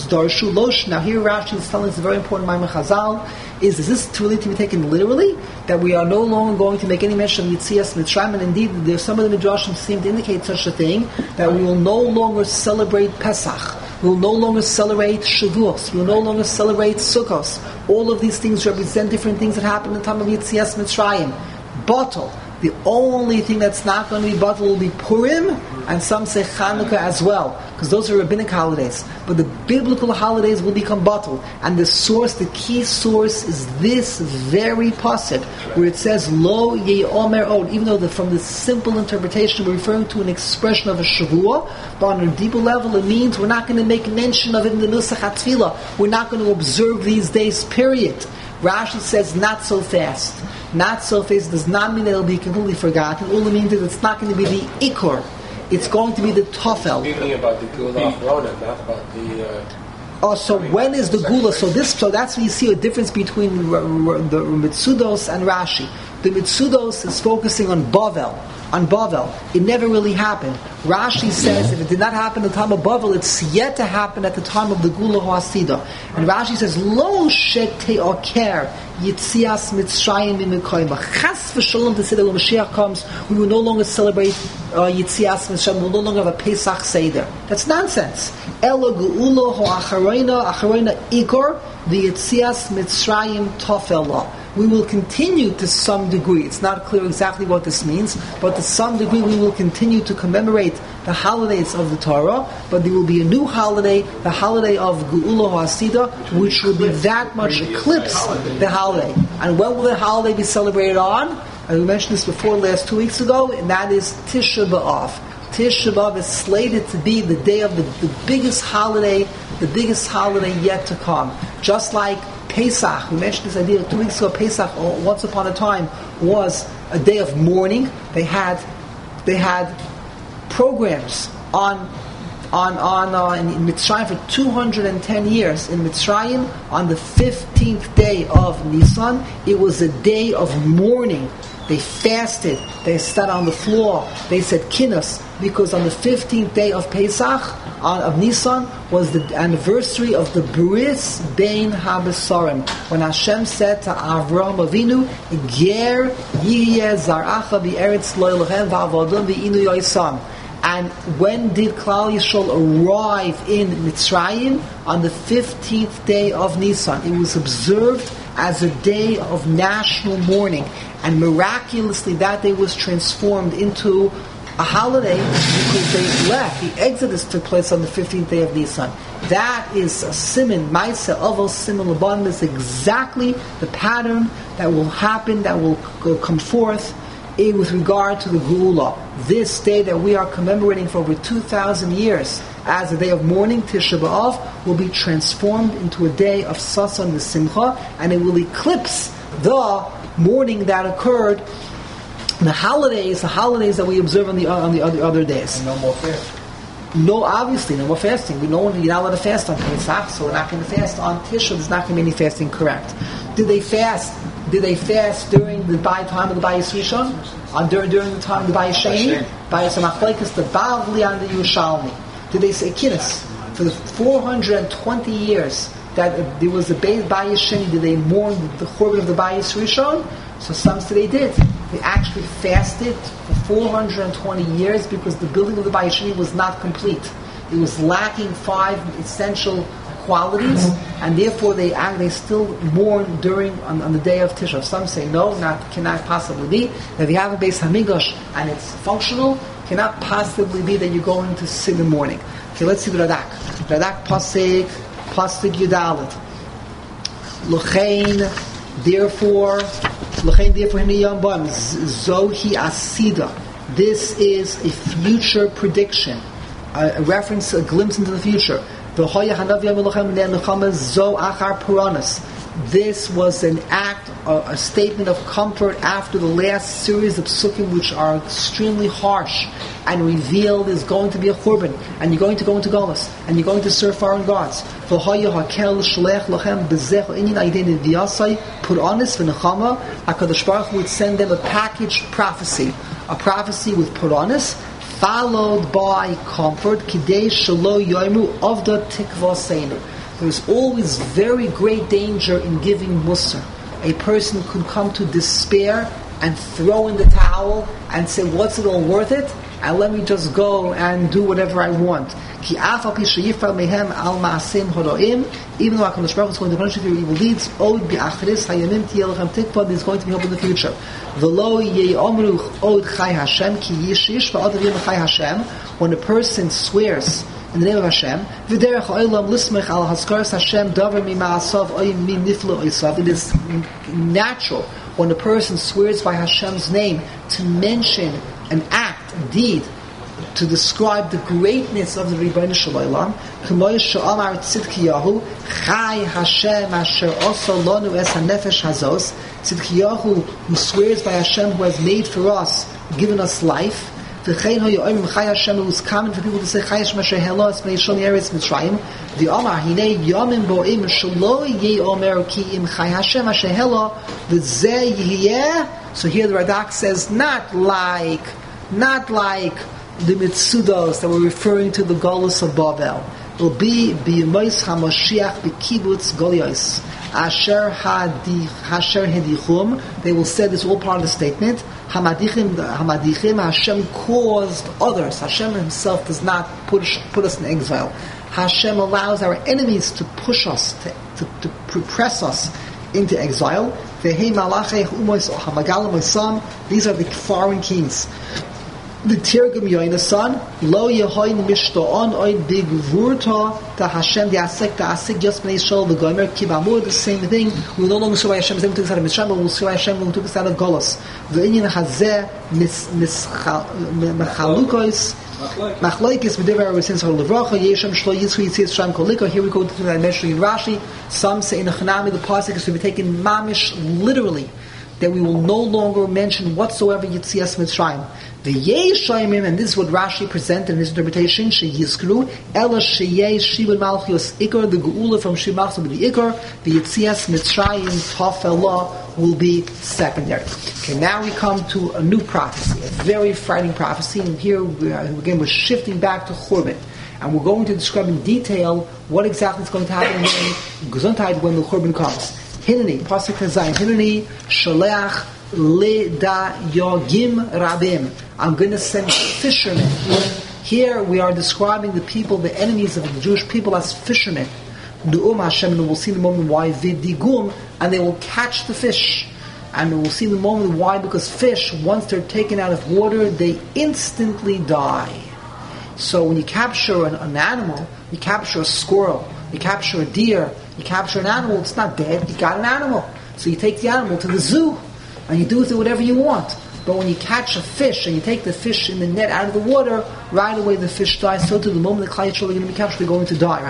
Rashi is telling us a very important Maimon Chazal. Is this truly to be taken literally? That we are no longer going to make any mention of Yitzias Mitzrayim, and indeed there's some of the Midrashim seem to indicate such a thing, that we will no longer celebrate Pesach, we will no longer celebrate Shavuos, we will no longer celebrate Sukkos. All of these things represent different things that happened in the time of Yitzias Mitzrayim. Batal. The only thing that's not going to be batal will be Purim, and some say Chanukah as well, because those are rabbinic holidays. But the biblical holidays will become batal. And the source, the key source, is this very pasuk, where it says, Lo ye'omer od, even though from the simple interpretation we're referring to an expression of a Shavuah, but on a deeper level it means we're not going to make mention of it in the Nusach HaTfilah. We're not going to observe these days, period. Rashi says, not so fast. Not so fast does not mean that it'll be completely forgotten. All it means is it's not going to be the Ikor. It's going to be the Tofel. Speaking about the Gula of Rona, not about the... So when is the Gula? So that's when you see a difference between the Mitzudos and Rashi. The Mitzudos is focusing on Bavel. It never really happened. Rashi says if it did not happen at the time of Bavel, it's yet to happen at the time of the Gula Ha'asida. And Rashi says, Lo shete oker Yitzias Mitzrayim Mimikoyma. Chas v'shalom, to say that when Mashiach comes, we will no longer celebrate Yitzias Mitzrayim, we will no longer have a Pesach Seder. That's nonsense. Elo Geula Ha'acharoina Ikor, the Yitzias Mitzrayim Tofela. We will continue to some degree. It's not clear exactly what this means, but to some degree we will continue to commemorate the holidays of the Torah, but there will be a new holiday, the holiday of Geula Ha'asida, which will be that much eclipse the holiday. And when will the holiday be celebrated on? And we mentioned this before last 2 weeks ago, and that is Tisha B'Av. Tisha B'Av is slated to be the day of the biggest holiday yet to come. Just like Pesach, we mentioned this idea 2 weeks ago, Pesach, once upon a time, was a day of mourning. They had programs in Mitzrayim for 210 years. In Mitzrayim, on the 15th day of Nisan, it was a day of mourning. They fasted, they sat on the floor, they said kinnos, because on the 15th day of Pesach, of Nisan, was the anniversary of the Bris Bein HaBesarim, when Hashem said to Avraham Avinu, Ger Yiyeh Zaracha B'Eretz Lo Elohem V'Avodim V'Inu Yoisam. And when did Klal Yisrael arrive in Mitzrayim? On the 15th day of Nisan. It was observed as a day of national mourning. And miraculously that day was transformed into a holiday because they left. The Exodus took place on the 15th day of Nisan. That is a siman, Maisa Avos Siman Laban, is exactly the pattern that will happen, that will come forth with regard to the Geula. This day that we are commemorating for over 2,000 years as a day of mourning, Tisha B'Av, will be transformed into a day of Sasan V'Simcha, and it will eclipse the mourning that occurred, the holidays that we observe on the other days. And no more fasting. No, obviously, no more fasting. You're not allowed to fast on Pesach, so we're not going to fast on Tisha. There's not going to be any fasting, correct. Did they fast during the time of the Bayis Rishon? During the time of the Bayis Sheni? Bayis HaMachlekes, the Bavli and the Yerushalmi. Did they say kinnos? For the 420 years that there was the Bayis Sheni, did they mourn the Churban of the Bayis Rishon? So some say they did. They actually fasted for 420 years because the building of the Bayis Sheni was not complete. It was lacking 5 essential qualities, and therefore they still mourn on the day of Tisha. Some say no, cannot possibly be. If you have a Beis Hamikdash and it's functional, cannot possibly be that you're going to sit in the morning. Okay, let's see the Radak. Radak Pasik Yudalit. L'chein, therefore Hiniyam Bam Zohi Asida. This is a future prediction, a reference, a glimpse into the future. This was an act, a statement of comfort after the last series of psukim, which are extremely harsh and revealed is going to be a churban, and you're going to go into Golus, and you're going to serve foreign gods. Put on this, HaKadosh Baruch Hu would send them a packaged prophecy with put on this, followed by comfort. Kidei shelo yoimu avda tikvaseinu. There's always very great danger in giving musar. A person could come to despair and throw in the towel and say, "What's it all worth it? And let me just go and do whatever I want." Ki afal pi sheyifal mehem al maasim horoim. Even though HaKadosh Baruch Hu is going to punish you for your evil deeds, od bi'achris hayamim tiyelchem tikva. There's going to be hope in the future. V'lo ye'omruch od chai Hashem ki yishish v'adav yom chai Hashem. When a person swears in the name of Hashem, v'derech ha'olam lismech al haskaras Hashem davar mima'asav oyim mi niflo oisav. It is natural when a person swears by Hashem's name to mention an act, a deed, to describe the greatness of the Rebbeinu Shalom. K'moy she'amar Tzidkiyahu, Chai Hashem asher osa lanu es hanefesh hazos. Tzidkiyahu, who swears by Hashem, who has made for us, given us life. V'chein ha'yo'im Chai Hashem, who is common for people to say Chai Hashem asher helos b'nei shoni eretz Mitzrayim. The Omar hinei yomim bo'im shelo ye'omer ki im Chai Hashem asher helo v'zeh yiyeh. So here the Radak says, not like the Mitzudos that were referring to the Golus of Babel. It will be B'Yemois HaMashiach B'Kibbutz Golios Asher Hedichum. They will say this is all part of the statement. Hamadichim, Hashem caused others. Hashem Himself does not put us in exile. Hashem allows our enemies to push us, to press us into exile. These are the foreign kings. The Tirgum Yoinasan, Lo Yehoin Mishtoon Oin Big Vurta, Ta Hashem, the Asik Yos Bnei Shol, the Gomer, Kibamur, the same thing. We no longer see why Hashem took us out of Mitzrayim, but we'll see why Hashem took us out of Golos. The Inyan Hazeh Mechalukos, Machlokes b'divrei since levracha yeshem shlo yitzchu yitzias sham koliko. Here we go to the dimension in Rashi. Some say in the Chanami the pasuk is to be taken mamish literally, that we will no longer mention whatsoever Yitzias Mitzrayim. The Yeshayimim, and this is what Rashi presented in his interpretation, Sheyizkru, Ela Sheyei Shibud Malchios Ikar, the Geula from Shibud Malchios the Ikar, the Yitzias Mitzrayim Tafela will be secondary. Okay, now we come to a new prophecy, a very frightening prophecy, and here we're shifting back to Churban. And we're going to describe in detail what exactly is going to happen in Gesundheit when the Churban comes. Hineni, Pasuk Zayin, Hineni, Shaleach Leda Yogim Rabim. I'm going to send fishermen. Here we are describing the people, the enemies of the Jewish people, as fishermen. Du'um Hashem, and we'll see in the moment why, Vidigum, and they will catch the fish. And we'll see in the moment why, because fish, once they're taken out of water, they instantly die. So when you capture an animal, you capture a squirrel, you capture a deer, you capture an animal, it's not dead, you got an animal. So you take the animal to the zoo, and you do with it whatever you want. But when you catch a fish, and you take the fish in the net out of the water, right away the fish dies. So to the moment the Klal Yisrael are going to be captured, they're going to die.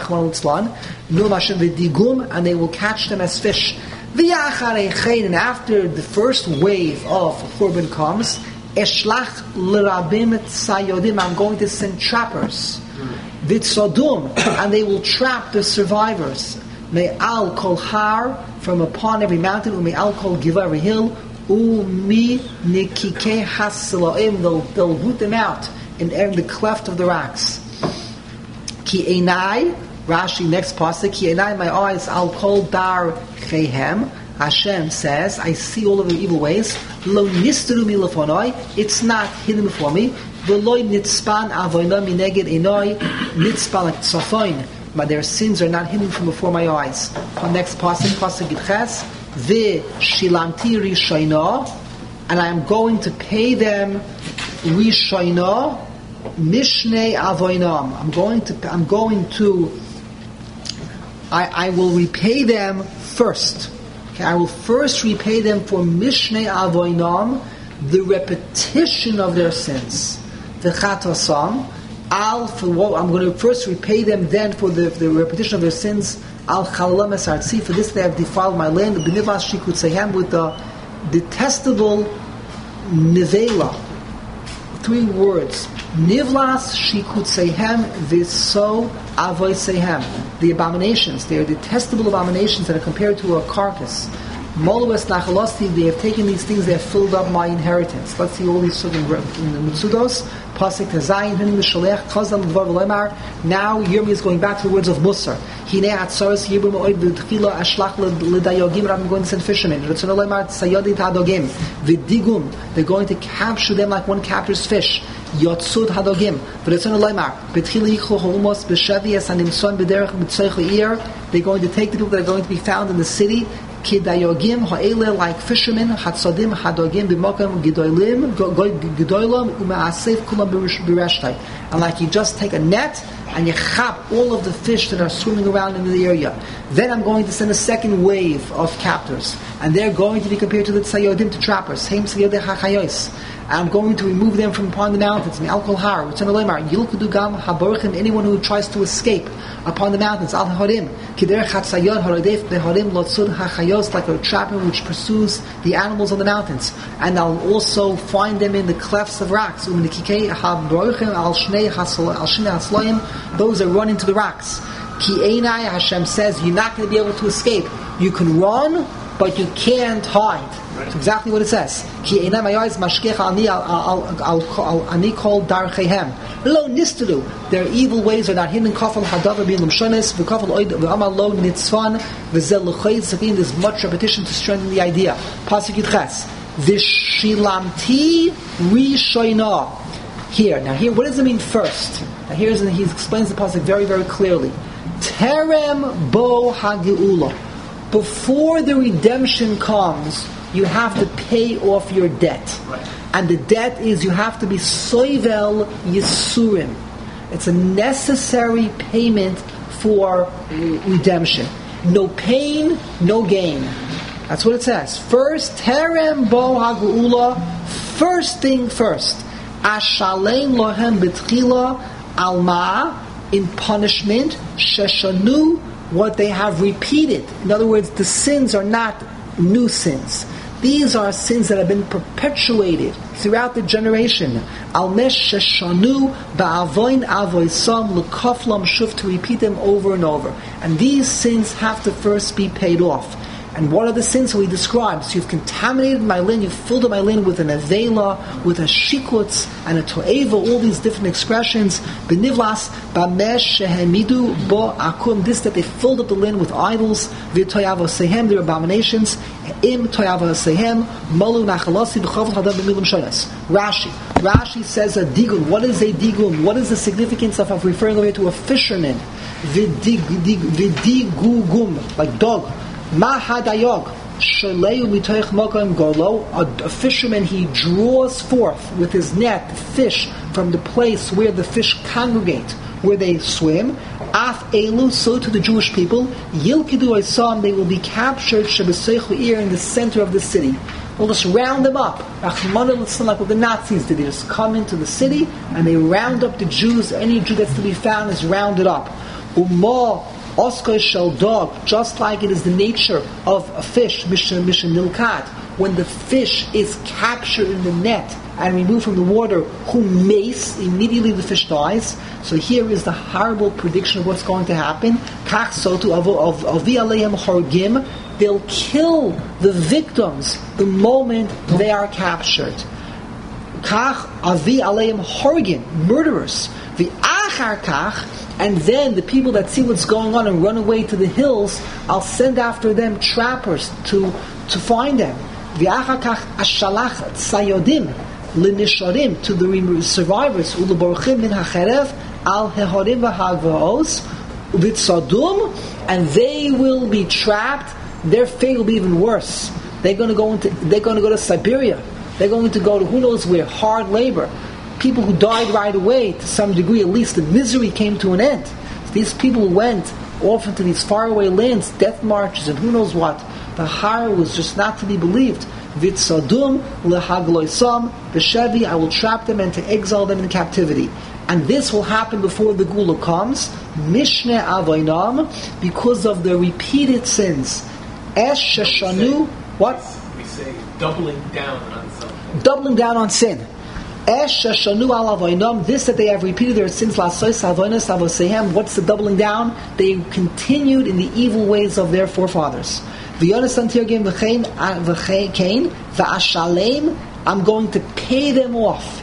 And they will catch them as fish. And after the first wave of Churban comes, I'm going to send trappers. And they will trap the survivors. Me'al kol har, from upon every mountain, u'me'al kol giva, every hill, u'mi nikikei hasilaim, they'll root them out in the cleft of the rocks. Ki einai, Rashi next pasuk, ki einai, my eyes, al kol dar chehem, Hashem says, I see all of their evil ways. Lo nisteru mi lefonoi, it's not hidden before me. V'loi nitzpan avoinah mineged einoi, nitzpan like tzafoin. But their sins are not hidden from before my eyes. Next pasuk, pasuk Yitches, v'shilamti rishayna, and I am going to pay them rishayna mishnei avoinam. I will repay them first. Okay, I will first repay them for mishnei avoinam, the repetition of their sins. V'chatasam. I'm going to first repay them then for the repetition of their sins. Al chalalam esartzi, for this they have defiled my land. B'nivas shikutzehem, with the detestable nivela. 3 words. Nivlas shikutzehem v'so avoisehem. The abominations, they are detestable abominations that are compared to a carcass. Molues nachalosti, they have taken these things, they have filled up my inheritance. Let's see all these in the Mitzudos. Pasuk Tezayin, Hin Mishalech, Chazal Dvar V'Lemar. Now Yirmi is going back to the words of Musar. Hinei Atzaros Yibum Oid V'Tchila Ashlach L'Dayogim. I'm going to send fishermen. Ritzon Olemar Tzayodi T'Adogim. V'Digum. They're going to capture them like one captures fish. Yotzud Hadogim. V'Ritzon Olemar B'Tchila Yichlo Holmos B'Shevi Esanimson B'Derech B'Tzoich L'Ir. They're going to take the people that are going to be found in the city. Kidayogim ha'ele, like fishermen, hatzadim hadogim b'mokam gedolim u'ma'asef kulam b'reshtai. And like you just take a net and you chap all of the fish that are swimming around in the area. Then I'm going to send a second wave of captors, and they're going to be compared to the tzayodim, to trappers. Heim tzayodeh ha'chayos. I'm going to remove them from upon the mountains. Anyone who tries to escape upon the mountains, like a trapper which pursues the animals on the mountains. And I'll also find them in the clefts of rocks. Those that run into the rocks. Hashem says, you're not going to be able to escape. You can run, but you can't hide. That's exactly what it says. Their evil ways are not hidden. There's much repetition to strengthen the idea. Pasuk Yitches. Vishilamti rishoina. Here, what does it mean first? Now he explains the pasuk very, very clearly. Terem bo hageula. Before the redemption comes, you have to pay off your debt. Right. And the debt is you have to be soivel yisurim. It's a necessary payment for redemption. No pain, no gain. That's what it says. First, terem bo hageula, first thing first. Ashalem lohem betchila alma, in punishment, sheshanu, what they have repeated. In other words, the sins are not new sins. These are sins that have been perpetuated throughout the generation. Almesh sheshanu ba'avoin avoisam l'koflam shuf, to repeat them over and over. And these sins have to first be paid off. And what are the sins that we described? So you've contaminated my lin, you've filled up my lin with an avela, with a shikutz, and a to'eva, all these different expressions. Benivlas, bamesh shehemidu bo akum, this that they filled up the lin with idols, v'toyavosehem, their abominations, im toyavosehem, malu nachalasi b'chavot hadam b'milim shoyas. Rashi says a digum. What is a digum? What is the significance of referring over here to a fisherman? V'digugum, like dog. Mahadayog, Shaleu mitoich mokom golo, a fisherman, he draws forth with his net fish from the place where the fish congregate, where they swim. Af elu, so to the Jewish people, Yilkidu Isam, they will be captured Shabbasechu Ir, in the center of the city. We'll just round them up. Like what the Nazis did. They just come into the city and they round up the Jews. Any Jew that's to be found is rounded up. Oskoi shel dog, just like it is the nature of a fish, mishan nilkat, when the fish is captured in the net and removed from the water, who mace, immediately the fish dies. So here is the horrible prediction of what's going to happen. Kach sotu avi aleim horgim, they'll kill the victims the moment they are captured. Kach avi aleim horgim, murderers. The achar kach, and then the people that see what's going on and run away to the hills, I'll send after them trappers to find them. V'achakach ashalach sayodim linisharim, to the survivors, uleborchim min hacherev al hehorim v'hagvaos v'tzadum, and they will be trapped. Their fate will be even worse. They're going to go to Siberia. They're going to go to who knows where, hard labor. People who died right away, to some degree, at least the misery came to an end. So these people who went off into these faraway lands, death marches, and who knows what, the horror was just not to be believed. Vitsadum lehagloisam b'shevi, I will trap them and to exile them in captivity. And this will happen before the Gula comes. Mishne avoinam, because of the repeated sins. Esh sheshanu, what? We say doubling down on something. Doubling down on sin. This that they have repeated their sins, what's the doubling down? They continued in the evil ways of their forefathers. I'm going to pay them off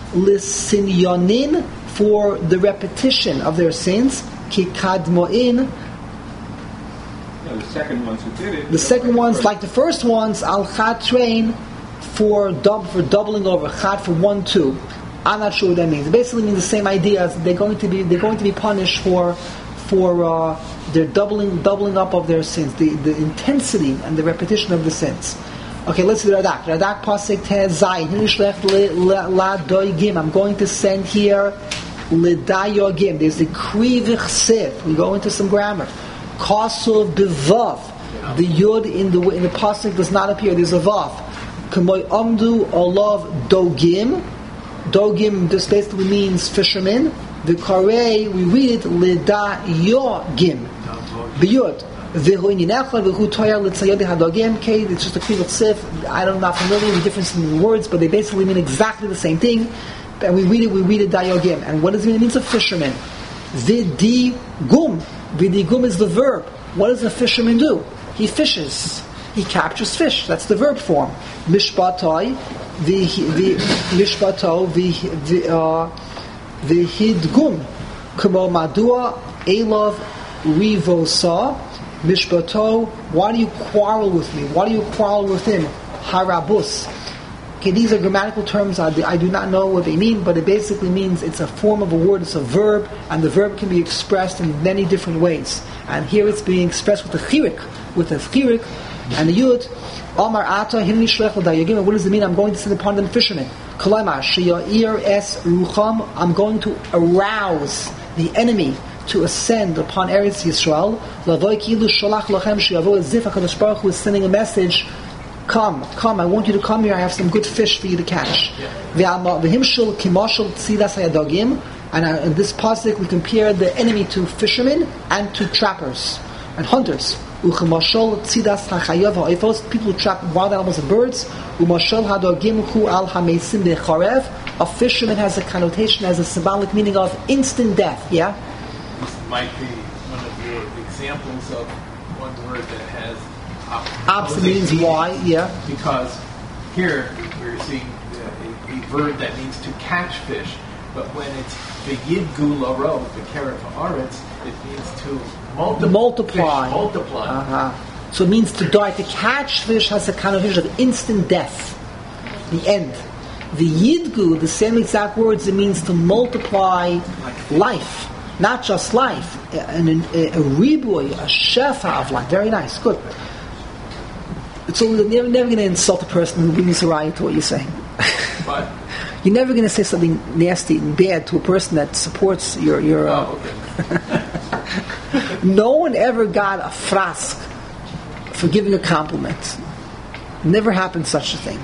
for the repetition of their sins. The second ones who did it. The second ones, like the first ones, al train. For doubling over, chad for 1, 2. I'm not sure what that means. It basically means the same idea as they're going to be punished for their doubling up of their sins, the intensity and the repetition of the sins. Okay, let's see the Radak. Radak pasuk tez zayin. La doigim. I'm going to send here ledayogim. There's the krivich siv. We go into some grammar. Kasuv bevav. The yud in the pasuk does not appear. There's a vav. Kamoy amdu olav dogim. Dogim, this basically means fishermen. The karei, we read it leda yogim. Biyud. V'hu inechad v'hu toyar l'tzayod hadogim. Okay, it's just a krivut sif. I'm not familiar with the difference in the words, but they basically mean exactly the same thing. And we read it dayogim. And what does it mean? It means a fisherman. Vidigum. Vidigum is the verb. What does a fisherman do? He fishes. He captures fish. That's the verb form. Mishpato, v'hidgum, kamo madua elov rivosa. Mishpato, why do you quarrel with me? Why do you quarrel with him? Harabus. Okay, these are grammatical terms. I do not know what they mean, but it basically means it's a form of a word. It's a verb, and the verb can be expressed in many different ways. And here it's being expressed with a chirik, and the yud. Amar ata himni shlech l'dayogim. What does it mean? I'm going to send upon them fishermen. Kolaima sheyair es rucham. I'm going to arouse the enemy to ascend upon Eretz Yisrael. Lavoy kilu sholach lachem sheyavo, as if HaKadosh Baruch Hu is sending a message Come, I want you to come here, I have some good fish for you to catch. And in this pasuk we compare the enemy to fishermen and to trappers and hunters. People who trap wild animals and birds. A fisherman has a connotation, has a symbolic meaning of instant death. Yeah? This might be one of your examples of one word that has opposite means why, yeah. Because here we're seeing a verb that means to catch fish, but when it's the yidgu laro, the keret haaretz, it means to multiply. So it means to die. To catch fish has a connotation of instant death, the end. The yidgu, the same exact words, it means to multiply life, not just life, a riboy, a shefa of life. Very nice, good. So you're never going to insult a person who brings a riot to what you're saying. What? You're never going to say something nasty and bad to a person that supports your. Oh, okay. No one ever got a frask for giving a compliment. Never happened such a thing.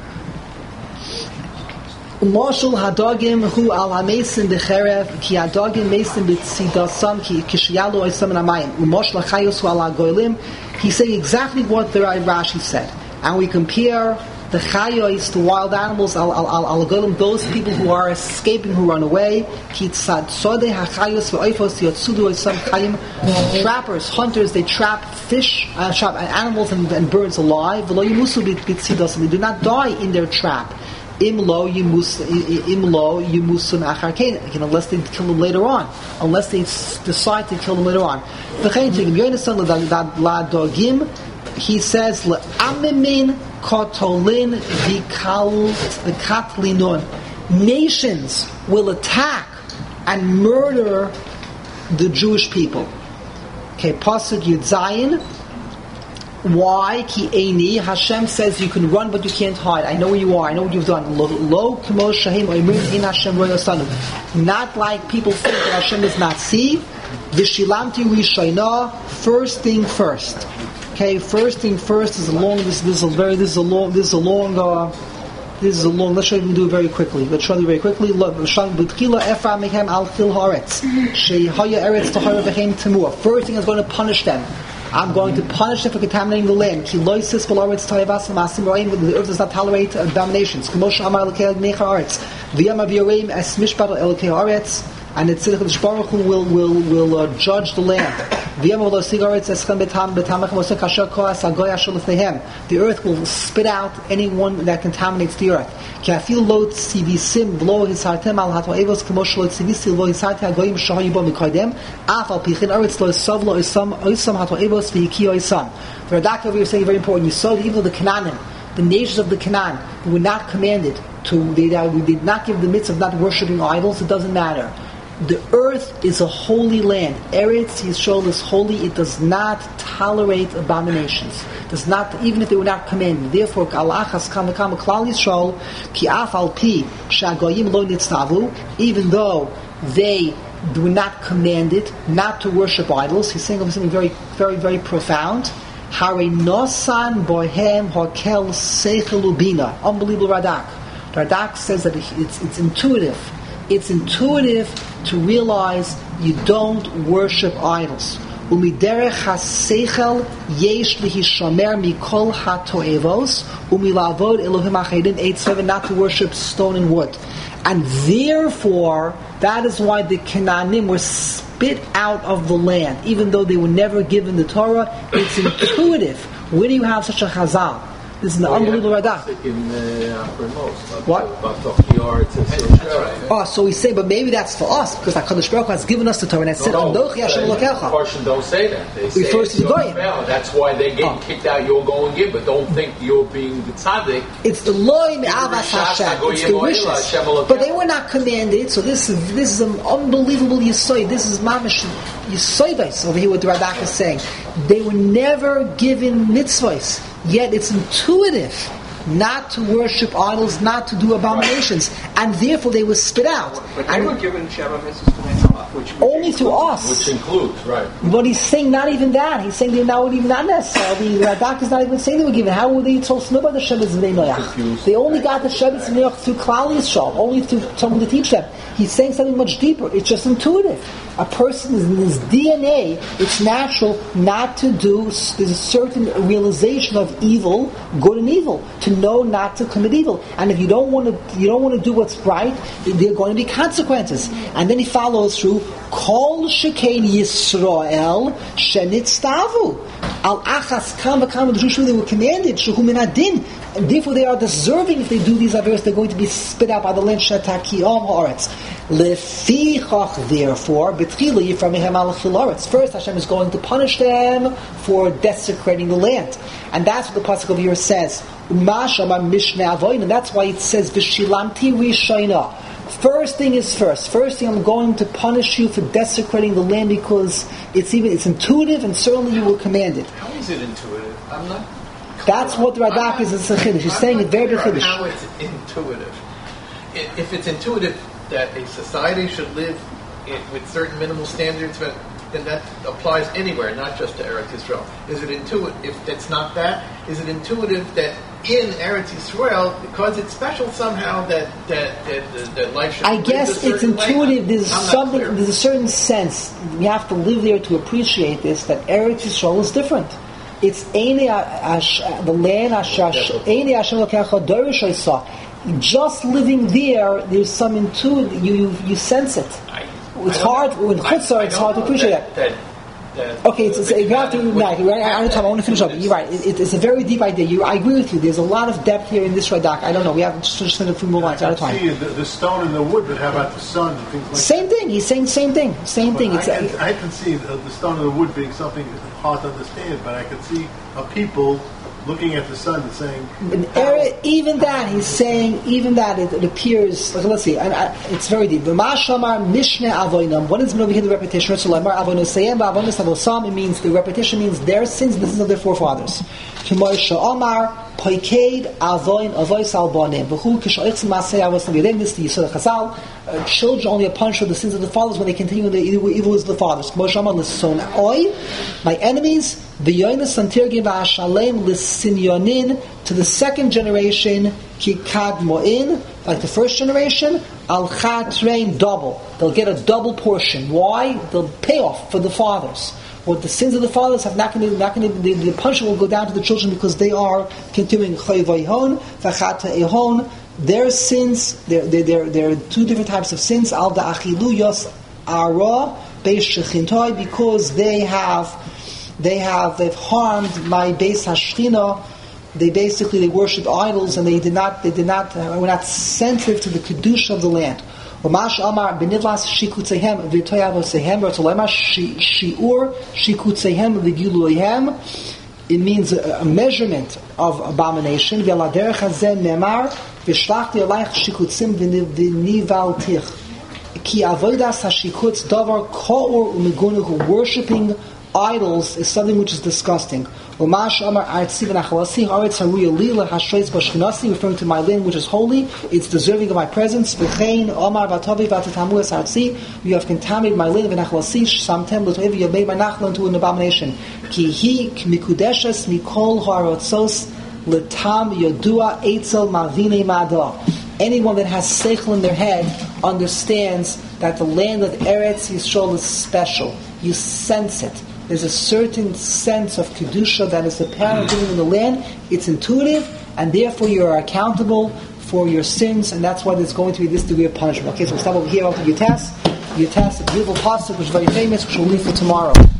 Umashul hadagim hu al hamesim becherev ki hadagim mesim b'tzidasam ki kishiyalu oisam namayim umashul hachayos hu al hagoylim. He's saying exactly what the Rashi said, and we compare the chayos to wild animals al hagoylim, those people who are escaping, who run away. Ki tzadeh hachayos v'oifos yotzudu oisam chayim. Trappers, hunters, they trap fish, trap animals and birds alive. V'lo yimusu b'tzidasam. They do not die in their trap. Unless they kill them later on, unless they decide to kill them later on. He says, nations will attack and murder the Jewish people. Okay, Pasuk Yud Zayin. Why? Ki eini. Hashem says you can run but you can't hide. I know where you are. I know what you've done. Lo k'mo shahim oimrim in Hashem lo yasanu. Not like people think that Hashem does not see. Vishilamti rishayna. First thing first. Okay, first thing first is a long. This is a long. Let's try to do it very quickly. First thing is going to punish them. I'm going to punish them for contaminating the land. The earth does not tolerate abominations. And the Tzidach Baruch Hu will judge the land. The earth will spit out anyone that contaminates the earth. The Radak over here is saying very important. You saw even the Canaanim, the nations of the Canaan, who were not commanded to, we did not give the mitzvah of not worshipping idols. It doesn't matter. The earth is a holy land. Eretz Yisrael is holy. It does not tolerate abominations. Does not, even if they were not commanded. Therefore, Alachas Kam Klal Yisrael Ki Af Al Pi Shagoyim Lo Nitztavu. Even though they were not commanded not to worship idols, he's saying something very, very, very profound. Hare Nosan Bohem Hokel Seichel Ubina. Unbelievable Radak. Radak says that it's intuitive. It's intuitive to realize you don't worship idols. Umiderech haseichel yesh lihishamer mikol hatoevos umilavod Elohim achedim 8:7, not to worship stone and wood. And therefore, that is why the Canaanim were spit out of the land, even though they were never given the Torah. It's intuitive. Where do you have such a chazal? This is an unbelievable Radak. What? Oh, so we say, but maybe that's for us, because HaKadosh Baruch Hu has given us the Torah, and it said, Andochi Hashem Elokecha. Portion don't say that. They say refers to the Goyim. That's why they get kicked out. You'll go and give, but don't think you're being the tzaddik. It's the loy me'avas Hashem. It's the wishes. But they were not commanded, so this is an unbelievable yisoid. This is mamish yisoidos over here what the Radak is saying. They were never given mitzvahs. Yet it's intuitive not to worship idols, not to do abominations, and therefore they were spit out. But they were given Sheva mitzvahs to only to us. Which includes, right. But he's saying not even that. He's saying they're not even not necessarily. The Radak is not even saying they were given. How were they told to know about the Shemitz Bnei Noach? They only got the Shemitz Bnei Noach through Klal Yisrael, only through someone to teach them. He's saying something much deeper. It's just intuitive. A person is in his DNA. It's natural not to do. There's a certain realization of evil, good and evil, to know not to commit evil. And if you don't want to do what's right, there are going to be consequences. And then he follows through. Kol shekain Yisrael shenitztavu al achas kam v'kam. They were commanded shehu min adin, and therefore they are deserving. If they do these averos, they're going to be spit out by the land shetakiom haaretz. Lefichach, therefore, betchila yiframehem al chilaretz. First, Hashem is going to punish them for desecrating the land, and that's what the pasuk over here says. Umashama mishneh avoyin, and that's why it says v'shilamti rishayna. First thing is first. First thing, I'm going to punish you for desecrating the land because it's intuitive, and certainly you were commanded. How is it intuitive? I'm not. That's what the Radak is. It's a chiddush. He's saying it very chiddush. How it's intuitive? If it's intuitive that a society should live with certain minimal standards, then that applies anywhere, not just to Eretz Yisrael. Is it intuitive? If that's not that, is it intuitive that in Eretz Yisrael, because it's special somehow that life should? I guess it's intuitive. There's a certain sense we have to live there to appreciate this. That Eretz Yisrael is different. It's the land Eini Hashem Elokecha Dorish Oisah. Just living there, there's some intuitive. You sense it. It's hard when chutzah. It's hard to appreciate that. Okay, you have to. I want to finish up. You're right. It's a very deep idea. I agree with you. There's a lot of depth here in this Radak. I don't know. We have just a few more lines at a time. See the stone and the wood, but how about the sun and things like same that? thing. He's saying same thing. Same thing. I can see the stone and the wood being something hard to understand, but I can see a people looking at the sun and saying, even that, he's saying, even that, it appears, let's see, it's very deep. What is over here the repetition? It means, the repetition means their sins and the sins of their forefathers. This is the Yisod Chazal. Children only are punished for the sins of the fathers when they continue the evil is the fathers. My enemies, to the second generation, like the first generation, double. They'll get a double portion. Why? They'll pay off for the fathers. What the sins of the fathers have not going to, the punishment will go down to the children because they are continuing their sins. There are two different types of sins. Al da'achilu yos ara beis shechintai, because they've harmed my beis hashchina. They worshipped idols, and were not sensitive to the kedusha of the land. It means a measurement of abomination. Worshipping idols is something which is disgusting. Referring to my land which is holy, it's deserving of my presence. You have contaminated my land, you have made my nachla into an abomination. Anyone that has seichel in their head understands that the land of Eretz Yisrael is special. You sense it. There's a certain sense of kedusha that is apparent in the land. It's intuitive, and therefore you are accountable for your sins, and that's why there's going to be this degree of punishment. Okay, so we'll stop over here after Yutas. Yutas, a beautiful pasuk which is very famous, which we'll leave for tomorrow.